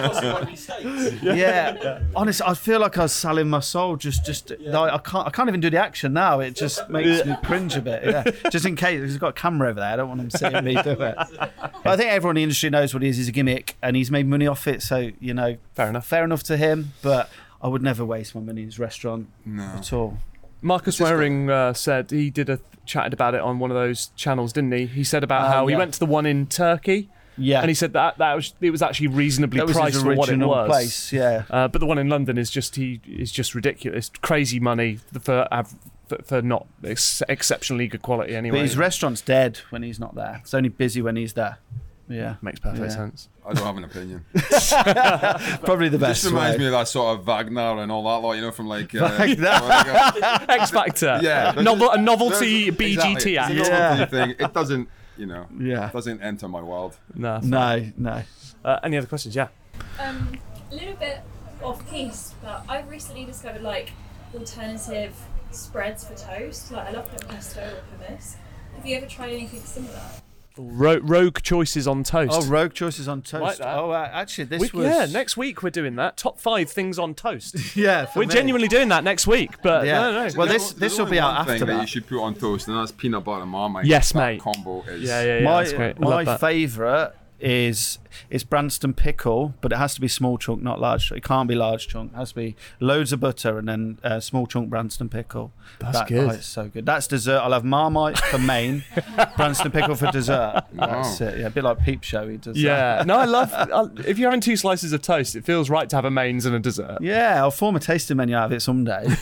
S5: Like, yeah, honestly, I feel like I was selling my soul. Just, just like, I can't, I can't even do the action now. It just makes me cringe a bit. Yeah, just in case he's got a camera over there. I don't want him seeing me do it. But I think everyone in the industry knows what it is. He's a gimmick, and he's made money off it. So you know,
S1: Fair enough.
S5: fair enough to him. But I would never waste my money in his restaurant
S3: No.
S5: at all.
S1: Marcus Waring uh, said he did a chatted about it on one of those channels, didn't he? He said about
S5: Oh,
S1: how he
S5: yeah.
S1: went to the one in Turkey,
S5: Yeah,
S1: and he said that that was it was actually reasonably
S5: that was
S1: priced
S5: his
S1: for what it
S5: original
S1: was.
S5: place. Yeah.
S1: Uh, but the one in London is just he is just ridiculous, crazy money for av- for, for not ex- exceptionally good quality anyway.
S5: But his restaurant's dead when he's not there. It's only busy when he's there. Yeah.
S1: Makes perfect
S5: Yeah.
S1: sense.
S3: I don't have an opinion.
S5: Probably the
S3: It
S5: best
S3: just reminds
S5: way.
S3: me of that sort of Wagner and all that lot, you know, from like... Uh,
S5: Wagner.
S1: X Factor,
S3: Yeah.
S1: Novel, a novelty
S3: There's-
S1: B G T
S3: exactly.
S1: act.
S3: It's a
S5: Yeah.
S3: novelty thing. It doesn't, you know,
S5: Yeah.
S3: it doesn't enter my world.
S1: No.
S5: No, no.
S1: Uh, any other questions? Yeah.
S8: Um, a little bit off piece, but I've recently discovered like alternative spreads for toast. Like I love putting pesto or hummus. Have you ever tried anything similar?
S1: Ro- rogue choices on toast.
S5: Oh, rogue choices on toast.
S1: Like that.
S5: Oh, uh, actually, this
S1: We-
S5: was
S1: yeah, next week we're doing that. Top five things on toast.
S5: yeah. for
S1: We're
S5: me.
S1: genuinely doing that next week, but
S5: Yeah.
S1: no, no.
S5: Well,
S3: There's
S5: this-
S3: o-
S5: this
S3: there's
S5: will
S3: only
S5: be out
S3: one thing
S5: after
S3: that
S5: that.
S3: you should put on toast, and that's peanut butter and marmite.
S1: Yes,
S3: that
S1: mate.
S3: combo is...
S1: Yeah, yeah, yeah.
S5: my
S1: that's great. I
S5: my
S1: love that.
S5: favourite is is Branston pickle, but it has to be small chunk, not large chunk. It can't be large chunk. It has to be loads of butter and then uh, small chunk Branston pickle.
S1: That's
S5: that,
S1: good.
S5: Oh, it's so good. That's dessert. I'll have Marmite for main, Branston pickle for dessert. That's it. Yeah, a bit like Peep Show. He does that.
S1: Yeah, no, I love. I, if you're having two slices of toast, it feels right to have a mains and a dessert.
S5: Yeah, I'll form a tasting menu out of it someday. But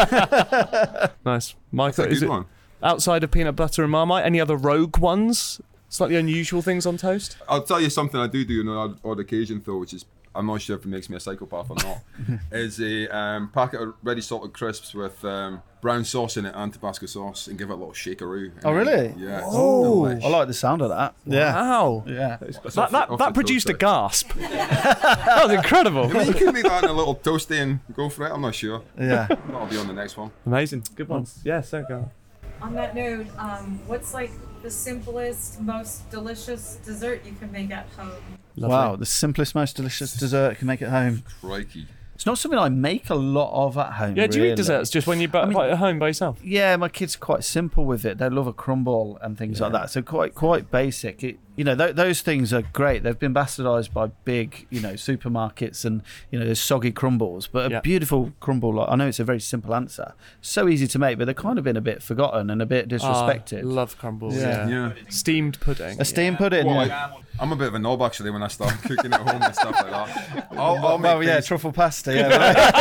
S5: yeah.
S1: Nice, Michael.
S3: That's a
S1: Is
S3: good
S1: it
S3: one.
S1: outside of peanut butter and marmite? Any other rogue ones? Slightly unusual things on toast?
S3: I'll tell you something I do do on an odd, odd occasion, though, which is, I'm not sure if it makes me a psychopath or not, is a um, packet of ready salted crisps with um, brown sauce in it and Tabasco sauce and give it a little shakeroo.
S5: Oh, really?
S3: Yeah. it's
S5: Oh,
S3: delish.
S5: I like the sound of that. Yeah.
S1: Wow.
S5: Yeah.
S3: That's
S1: That,
S3: off-
S1: that,
S3: off
S1: that
S3: the
S1: produced a
S3: toast,
S1: gasp.
S3: right?
S1: That was incredible.
S3: I mean, you can make that in a little toasty and go for it. I'm not sure.
S5: Yeah.
S3: That'll be on the next one.
S1: Amazing. Good ones. Yeah, so go.
S9: On that note, um, what's like the simplest, most delicious dessert you can make at home?
S5: Wow, the simplest, most delicious dessert you can make at home.
S3: Crikey.
S5: It's not something I make a lot of at home.
S1: Yeah, do you eat
S5: really.
S1: desserts just when you're bu-
S5: I mean-
S1: at home by yourself?
S5: Yeah, my kids are quite simple with it. They love a crumble and things like that. So quite quite basic. It, you know, th- those things are great. They've been bastardized by big, you know, supermarkets and you know, there's soggy crumbles. But a
S1: Yeah.
S5: beautiful crumble, like, I know it's a very simple answer, so easy to make, but they're kind of been a bit forgotten and a bit disrespected.
S1: Ah, love crumbles.
S5: Yeah.
S1: Yeah.
S3: Yeah.
S1: Steamed pudding.
S5: a steamed pudding.
S3: Well,
S5: yeah.
S3: I, I'm a bit of a knob actually when I start cooking at home and stuff like that. I'll, I'll
S5: well,
S3: make
S5: yeah,
S3: things-
S5: truffle pasta. Yeah.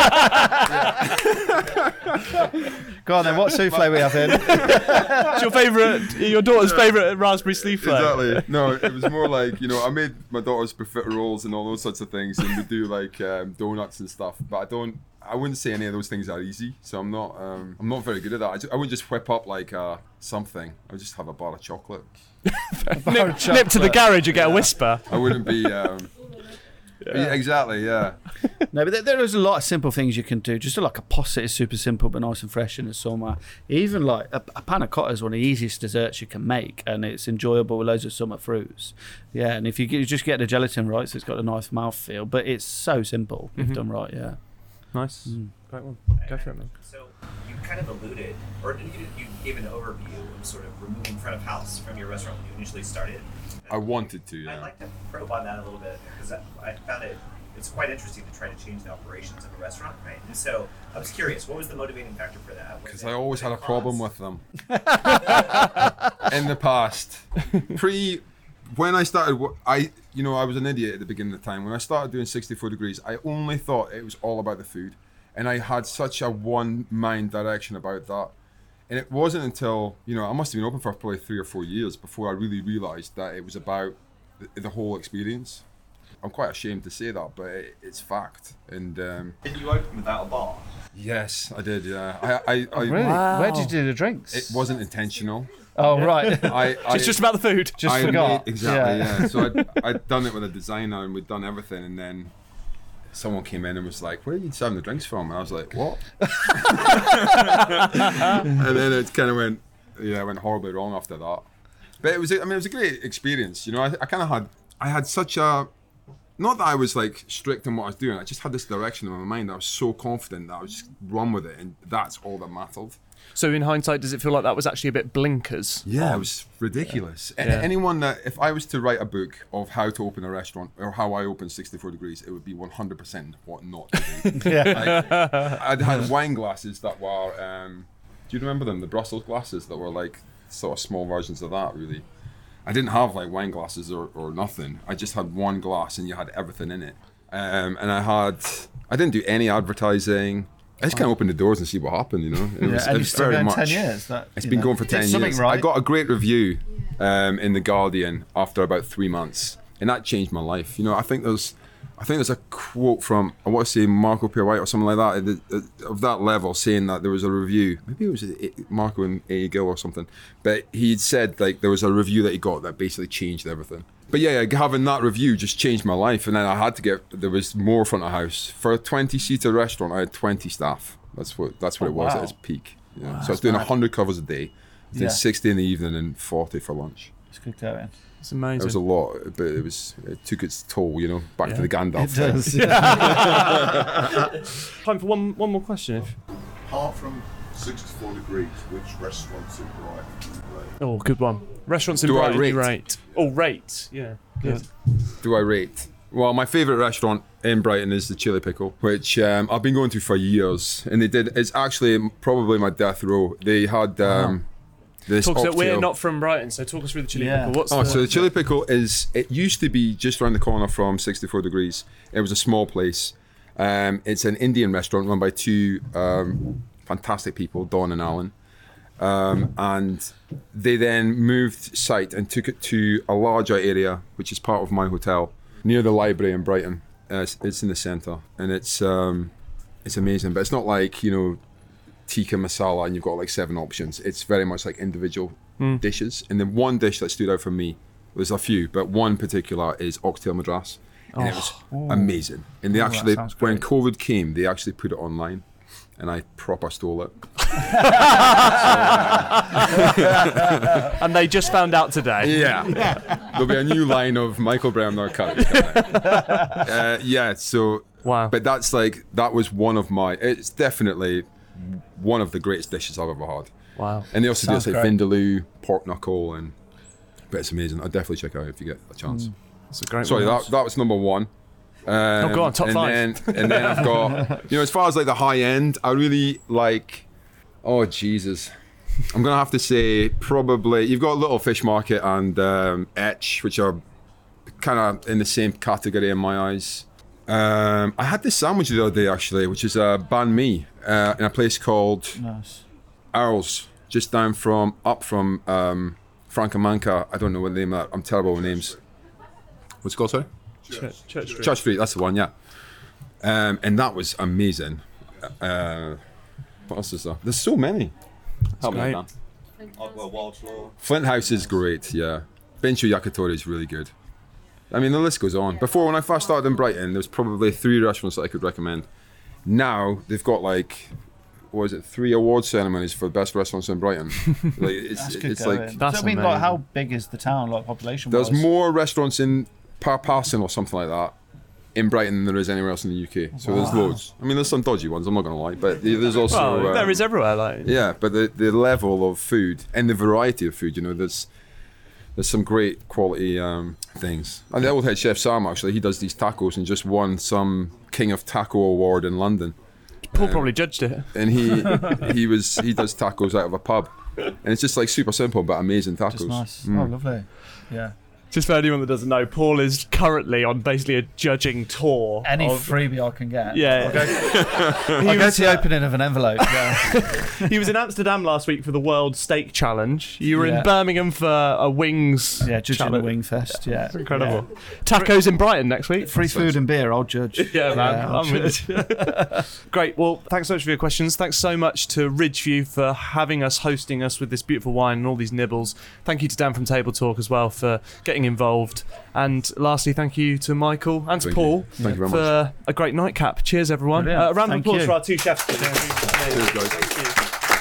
S5: right. Go on then. What souffle we have in?
S1: What's your favourite, your daughter's favourite raspberry souffle?
S3: Exactly. No, it was more like, you know, I made my daughter's profiteroles and all those sorts of things, and we do like um, donuts and stuff. But I don't, I wouldn't say any of those things are easy. So I'm not, um, I'm not very good at that. I, ju- I wouldn't just whip up like uh, something. I would just have a bar of chocolate.
S1: Nip, nip to the garage and get a whisper.
S3: I wouldn't be. Um, yeah, exactly. Yeah.
S5: No, but there, there is a lot of simple things you can do. Just like a posset is super simple but nice and fresh in the summer. Even like a, a panna cotta is one of the easiest desserts you can make, and it's enjoyable with loads of summer fruits. Yeah, and if you, get, you just get the gelatin right, so it's got a nice mouthfeel, but it's so simple if
S1: Mhm.
S5: done right. Yeah.
S1: Nice. Great one. Go for it, man.
S10: So you kind of alluded, or you, you gave an overview of sort of removing front of house from your restaurant when you initially started.
S3: I wanted to.
S10: I'd
S3: Yeah.
S10: like to probe on that a little bit because I, I found it it's quite interesting to try to change the operations of a restaurant, right? And so I was curious, what was the motivating factor for that? Was
S3: Because
S10: it-
S3: I always
S10: was
S3: had
S10: it
S3: a problem
S10: cost?
S3: with them. In the past, pre, when I started, wo- I, you know, I was an idiot at the beginning of the time. When I started doing sixty-four degrees, I only thought it was all about the food, and I had such a one-mind direction about that. And it wasn't until, you know, I must have been open for probably three or four years before I really realised that it was about the, the whole experience. I'm quite ashamed to say that, but it, it's fact. And um,
S10: And you opened without a bar.
S3: Yes, I did. Yeah, I, I, I
S5: Oh, really?
S1: Wow.
S5: Where did you do the drinks?
S3: It wasn't intentional.
S5: Oh, right.
S3: I, I
S1: It's just about the food.
S5: Just
S3: I
S5: forgot.
S3: made- exactly.
S5: Yeah.
S3: Yeah. So I'd, I'd done it with a designer, and we'd done everything, and then someone came in and was like, "Where are you serving the drinks from?" And I was like, "What?" And then it kind of went, yeah, it went horribly wrong after that. But it was, I mean, it was a great experience. You know, I, I kind of had, I had such a, not that I was like strict on what I was doing. I just had this direction in my mind. I was so confident that I would just run with it, and that's all that mattered.
S1: So in hindsight, does it feel like that was actually a bit blinkers?
S3: Yeah, it was ridiculous. A-
S1: Yeah.
S3: Anyone that, if I was to write a book of how to open a restaurant or how I opened sixty-four degrees, it would be one hundred percent what not to do.
S5: Yeah.
S3: Like, I'd had wine glasses that were, um, do you remember them? The Brussels glasses that were like sort of small versions of that, really. I didn't have like wine glasses or, or nothing. I just had one glass and you had everything in it. Um, and I had, I didn't do any advertising. I just kind of opened the doors and see what happened, you know. It
S5: Yeah,
S3: was,
S5: and
S3: it
S5: you
S3: was
S5: still
S3: very
S5: going
S3: much.
S5: ten years. That,
S3: It's
S5: you
S3: been
S5: know,
S3: going for
S5: did
S3: ten
S5: something
S3: years.
S5: Right.
S3: I got a great review um, in the Guardian after about three months, and that changed my life. You know, I think there's, I think there's a quote from I want to say Marco Pierre White or something like that uh, of that level, saying that there was a review. Maybe it was Marco and A. Gill or something, but he'd said like there was a review that he got that basically changed everything. But yeah, having that review just changed my life, and then I had to get there was more front of house for a twenty-seater restaurant. I had twenty staff. That's what that's what
S5: Oh,
S3: it was
S5: wow.
S3: at its peak. Yeah.
S5: Wow,
S3: so I was
S5: that's
S3: doing
S5: mad.
S3: one hundred covers a day, then
S5: Yeah.
S3: sixty in the evening and forty for lunch.
S5: It's good going.
S1: It's amazing.
S3: It was a lot, but it was it took its toll. You know, back
S1: Yeah.
S3: to the Gandalf.
S5: It
S3: thing.
S5: does.
S1: Time for one one more question. If
S11: Apart from sixty-four degrees, which restaurants in Brighton do you rate?
S1: oh, good one. Restaurants in
S3: Do I
S1: Brighton you
S3: rate?
S1: rate? Oh, rate. Yeah. Good.
S3: Do I rate? Well, my favourite restaurant in Brighton is the Chili Pickle, which um, I've been going to for years, and they did. It's actually probably my death row. They had um, this.
S1: Talk, so
S3: oxtail.
S1: we're not from Brighton, so talk us through the chili
S5: Yeah.
S1: pickle. What's
S3: Oh,
S1: the,
S3: so the Chili Pickle is, it used to be just around the corner from sixty-four degrees. It was a small place. Um, it's an Indian restaurant run by two um, fantastic people, Dawn and Alan. Um, and they then moved site and took it to a larger area, which is part of my hotel, near the library in Brighton. Uh, it's, it's in the centre, and it's um, it's amazing. But it's not like, you know, tikka masala and you've got like seven options. It's very much like individual
S1: Mm.
S3: dishes. And then one dish that stood out for me, there's a few, but one particular is oxtail madras, and it was amazing. And they
S5: Oh, that
S3: actually,
S5: sounds
S3: when
S5: great.
S3: COVID came, they actually put it online, and I proper stole it.
S1: and they just found out today.
S3: Yeah. There'll be a new line of Michael Bremner cuts coming. uh, yeah, so
S1: Wow.
S3: but that's like that was one of my it's definitely one of the greatest dishes I've ever had.
S1: Wow.
S3: And they also
S5: Sounds
S3: do like
S5: great.
S3: vindaloo, pork knuckle, and but it's amazing. I'd definitely check it out if you get a chance.
S1: It's a great
S3: Sorry,
S1: one.
S3: that that was number one. Um,
S1: Oh, go on, top
S3: and
S1: five.
S3: Then, and then I've got, you know, as far as like the high end, I really like, oh Jesus, I'm gonna have to say probably you've got Little Fish Market and um, Etch, which are kind of in the same category in my eyes. Um, I had this sandwich the other day actually, which is a banh mi uh, in a place called
S5: Nice.
S3: Arles, just down from up from um, Francamanca. I don't know what the name of that. I'm terrible with names. What's it called, sorry?
S1: Church, Church Street.
S3: Church Street, that's the one, yeah. Um, and that was amazing. Uh, what else is there? There's so many. Help me
S1: great.
S3: out, Dan.
S10: Well, Wald's Law.
S3: Flint House is great, yeah. Bencho Yakitori is really good. I mean, the list goes on. Before, when I first started in Brighton, there was probably three restaurants that I could recommend. Now, they've got like, what is it, three award ceremonies for best restaurants in Brighton. Like, it's
S5: That's good
S3: it's
S5: going.
S3: like,
S1: That's
S5: so, I mean,
S1: amazing.
S5: like, how big is the town, like population?
S3: there's more restaurants in per person or something like that in Brighton than there is anywhere else in the U K. So there's loads. I mean, there's some dodgy ones, I'm not going to lie, but there's also...
S1: Well,
S3: um,
S1: there is everywhere. Like
S3: Yeah, but the, the level of food and the variety of food, you know, there's there's some great quality um, things. And the old head chef Sam, actually, he does these tacos and just won some King of Taco award in London.
S1: Paul probably judged it.
S3: And he he was he does tacos out of a pub, and it's just like super simple but amazing tacos.
S5: Just nice.
S3: Mm.
S5: Oh, lovely. Yeah.
S1: Just for anyone that doesn't know, Paul is currently on basically a judging tour.
S5: Any
S1: of,
S5: freebie I can get.
S1: Yeah.
S5: I'll go, I'll go to the opening of an envelope. Yeah.
S1: He was in Amsterdam last week for the World Steak Challenge. You were
S5: Yeah.
S1: in Birmingham for a wings.
S5: Yeah, judging
S1: challenge.
S5: the Wing Fest. Yeah.
S1: Incredible. Tacos in Brighton next week.
S5: Free food and beer, I'll judge.
S1: Yeah, man.
S5: Yeah, I'll
S1: I'm with you. Great. Well, thanks so much for your questions. Thanks so much to Ridgeview for having us, hosting us with this beautiful wine and all these nibbles. Thank you to Dan from Table Talk as well for getting involved. And lastly, thank you to Michael and to
S3: Thank
S1: Paul
S3: you. Thank you very
S1: for
S3: much.
S1: a great nightcap. Cheers, everyone.
S5: Brilliant.
S1: Uh, a round of
S5: Thank
S1: applause
S5: you.
S1: for our two chefs. Cheers,
S3: Cheers, guys.
S1: Thank you.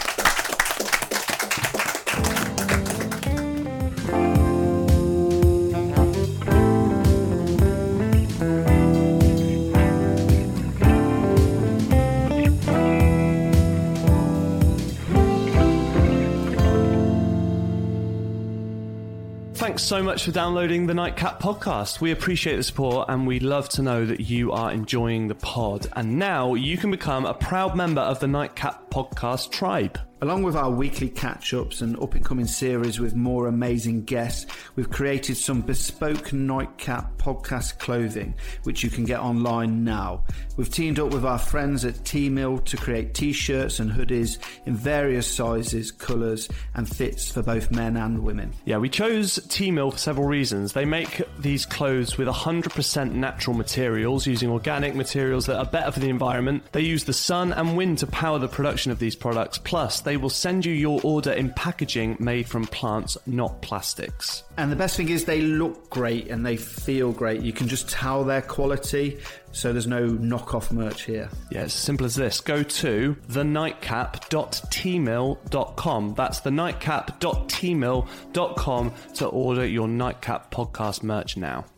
S1: Thanks so much for downloading the Nightcap podcast. We appreciate the support and we love to know that you are enjoying the pod. And now you can become a proud member of the Nightcap podcast tribe.
S2: Along with our weekly catch-ups and up-and-coming series with more amazing guests, we've created some bespoke Nightcap podcast clothing, which you can get online now. We've teamed up with our friends at T-Mill to create t-shirts and hoodies in various sizes, colours and fits for both men and women.
S1: Yeah, we chose T-Mill for several reasons. They make these clothes with one hundred percent natural materials, using organic materials that are better for the environment. They use the sun and wind to power the production of these products. Plus, they will send you your order in packaging made from plants, not plastics.
S2: And the best thing is they look great and they feel great. You can just tell their quality, so there's no knockoff merch here.
S1: Yeah, it's as simple as this. Go to the nightcap dot t mill dot com. That's the nightcap dot t mill dot com to order your Nightcap podcast merch now.